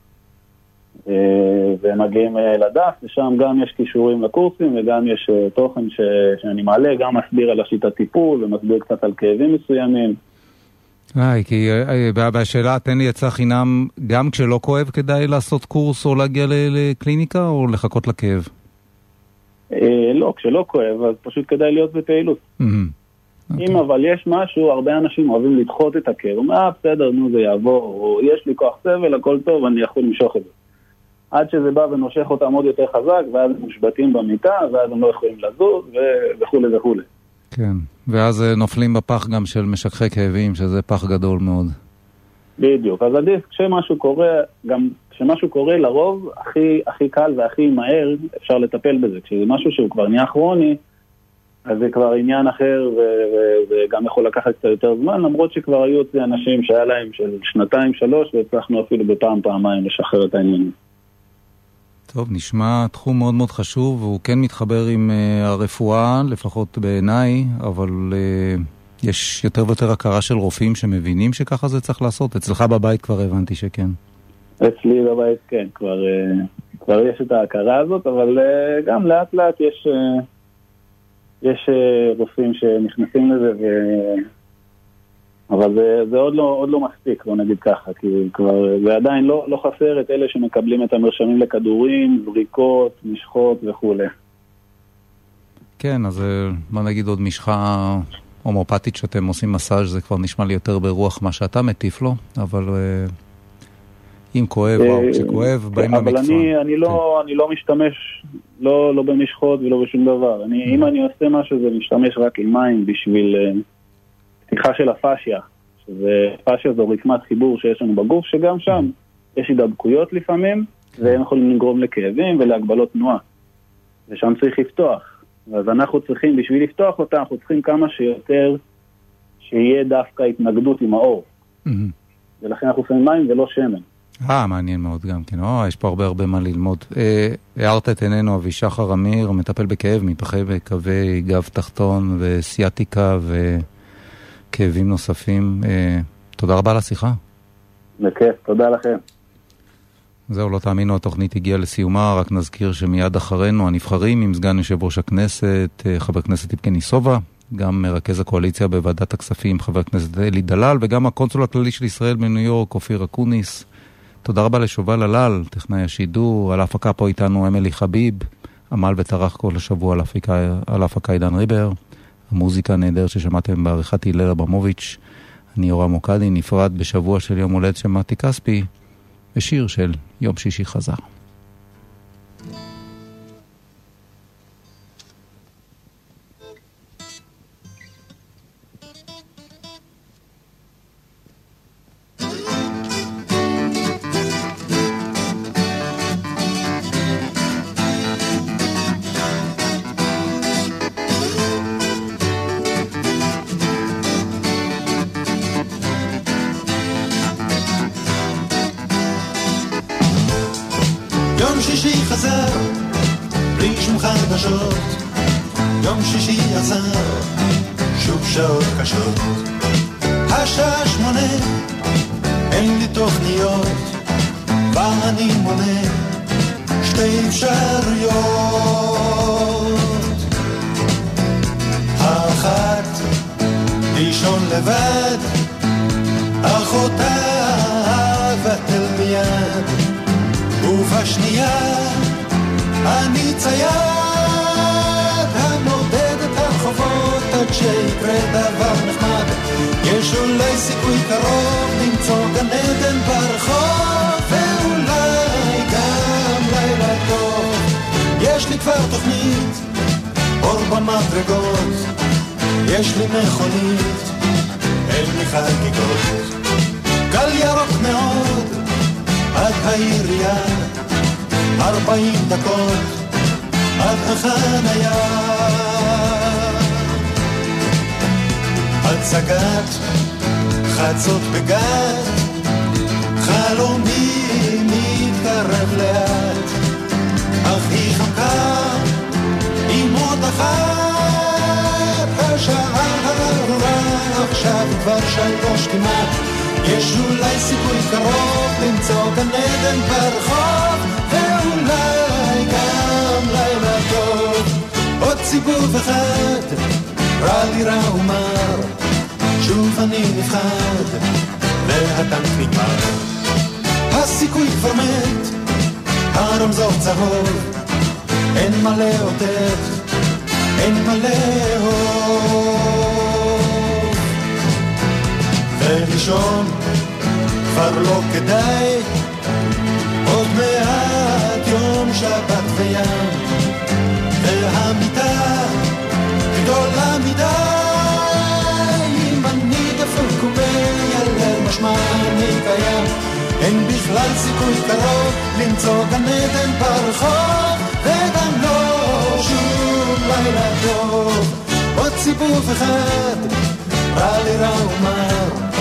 ומגיעים לדף, ושם גם יש קישורים לקורסים, וגם יש תוכן שאני מעלה, גם מסביר על השיטת טיפול, ומסביר קצת על כאבים מסוימים. כי בשאלה, תן לי יצא חינם, גם כשלא כואב כדאי לעשות קורס, או להגיע לקליניקה, או לחכות לכאב? לא, כשלא כואב, אז פשוט כדאי להיות בפעילות. אם אבל יש משהו, הרבה אנשים אוהבים לדחות את הכאב, בסדר, נו זה יעבור, או יש לי כוח סבל, הכל טוב, אני יכול למשוך את זה. עד שזה בא ונושך אותם עוד יותר חזק, ואז הם מושבטים במיטה, ואז הם לא יכולים לזוז, וכו' וכו'. כן, ואז נופלים בפח גם של משככי כאבים, שזה פח גדול מאוד. בדיוק, אז עדיף כשמשהו קורה, גם כשמשהו קורה לרוב, הכי קל והכי מהר אפשר לטפל בזה. כשזה משהו שהוא כבר נהיה כרוני, אז זה כבר עניין אחר, וגם יכול לקחת קצת יותר זמן, למרות שכבר היו אצלי אנשים שהיה להם של 2-3, והצלחנו אפילו פעמיים לשחרר את העניין. טוב, נשמע תחום מאוד מאוד חשוב, והוא כן מתחבר עם הרפואה, לפחות בעיניי, אבל יש יותר ויותר הכרה של רופאים שמבינים שככה זה צריך לעשות. אצלך בבית כבר הבנתי שכן. אצלי בבית כן, כבר יש את ההכרה הזאת, אבל גם לאט לאט יש רופאים שנכנסים לזה, אבל זה עוד לא מספיק, בוא נגיד ככה, כי כבר זה עדיין לא חסר את אלה שמקבלים את המרשמים לכדורים, זריקות, משחות וכו'. כן, אז בוא נגיד עוד משחה הומאופתית שאתם עושים מסאז', זה כבר נשמע לי יותר ברוח מה שאתה מטיף לו, אבל אם כואב, כשכואב, באים למקצוע. אבל אני לא משתמש, לא במשחות ולא בשום דבר. אם אני עושה משהו, זה משתמש רק עם מים בשביל פתיחה של הפאשיה. פאשיה זו רקמת חיבור שיש לנו בגוף, שגם שם יש הידבקויות לפעמים, והם יכולים לגרום לכאבים ולהגבלות תנועה. ושם צריך לפתוח. אז אנחנו צריכים, בשביל לפתוח אותה, אנחנו צריכים כמה שיותר שיהיה דווקא התנגדות עם האור. ולכן אנחנו שמים מים ולא שמן. מעניין מאוד גם כן. יש פה הרבה מה ללמוד. הערת את עינינו אבישחר אמיר, מטפל בכאב, מתמחה בכאבי גב תחתון וסיאטיקה וכאבים נוספים. תודה רבה על השיחה. בכיף, תודה לכם. זהו, לא תאמינו, התוכנית הגיעה לסיומה, רק נזכיר שמיד אחרינו הנבחרים עם סגן יושב ראש הכנסת, חבר הכנסת יבגני סובה, גם מרכז הקואליציה בוועדת הכספים, חבר הכנסת אלי דלל, וגם הקונסול הכללי של ישראל בניו יורק, אופיר אקוניס. תודה רבה לשובל הלל, טכנאי השידור, על ההפקה פה איתנו אמילי חביב, עמל וטרח כל השבוע על ההפקה עידן ריבר, המוזיקה הנהדר ששמעתם בעריכת הלל אברמוביץ'. אני יורם מוקדי, נפרד בשבוע של יום הולדת של מתי כספי, ושיר של יום שישי חזר. יום שישי חזר, בלי שום חדשות, יום שישי עזר, שוב שעות קשות. השעה 8, אין לי תוכניות, ואני מונה שתי אפשרויות. האחת, לישון לבד, אחותה אהבתל מיד, ובשנייה אני צייד המודד את הרחובות עד שיקרה דבר נחמד. יש אולי סיכוי קרוב למצוא גן עדן ברחוב, ואולי גם לילה טוב. יש לי כבר תוכנית, אור במדרגות, יש לי מכונית, אין לי חגיגות. גל ירוק מאוד עד העירייה, 40 דקות עד החניה. הצגת חצות בגד, חלומי מתקרב לאט, אך היא חמקה עם עוד אחת. השעה הרורה עכשיו כבר 3 כמעט, יש אולי סיכוי קרוב למצוא גן עדן ברחוב, ואולי גם לילה טוב. עוד סיבוב אחד, רע לי רע ומר, שוב אני נפחד והטנק נגמר. הסיכוי כבר מת, הרמזור צהוב, אין מה לאותת, אין מה לאהוב. ולישון כבר לא כדאי, עוד מעט יום שבת וים, והמיטה גדולה מדי. אם אני דפוק ומיילל משמע אני קיים, אין בכלל סיכוי קרוב למצוא גן עדן ברחוב, וגם לא שום לילה טוב. עוד סיבוב אחד, רע לי רע ומר,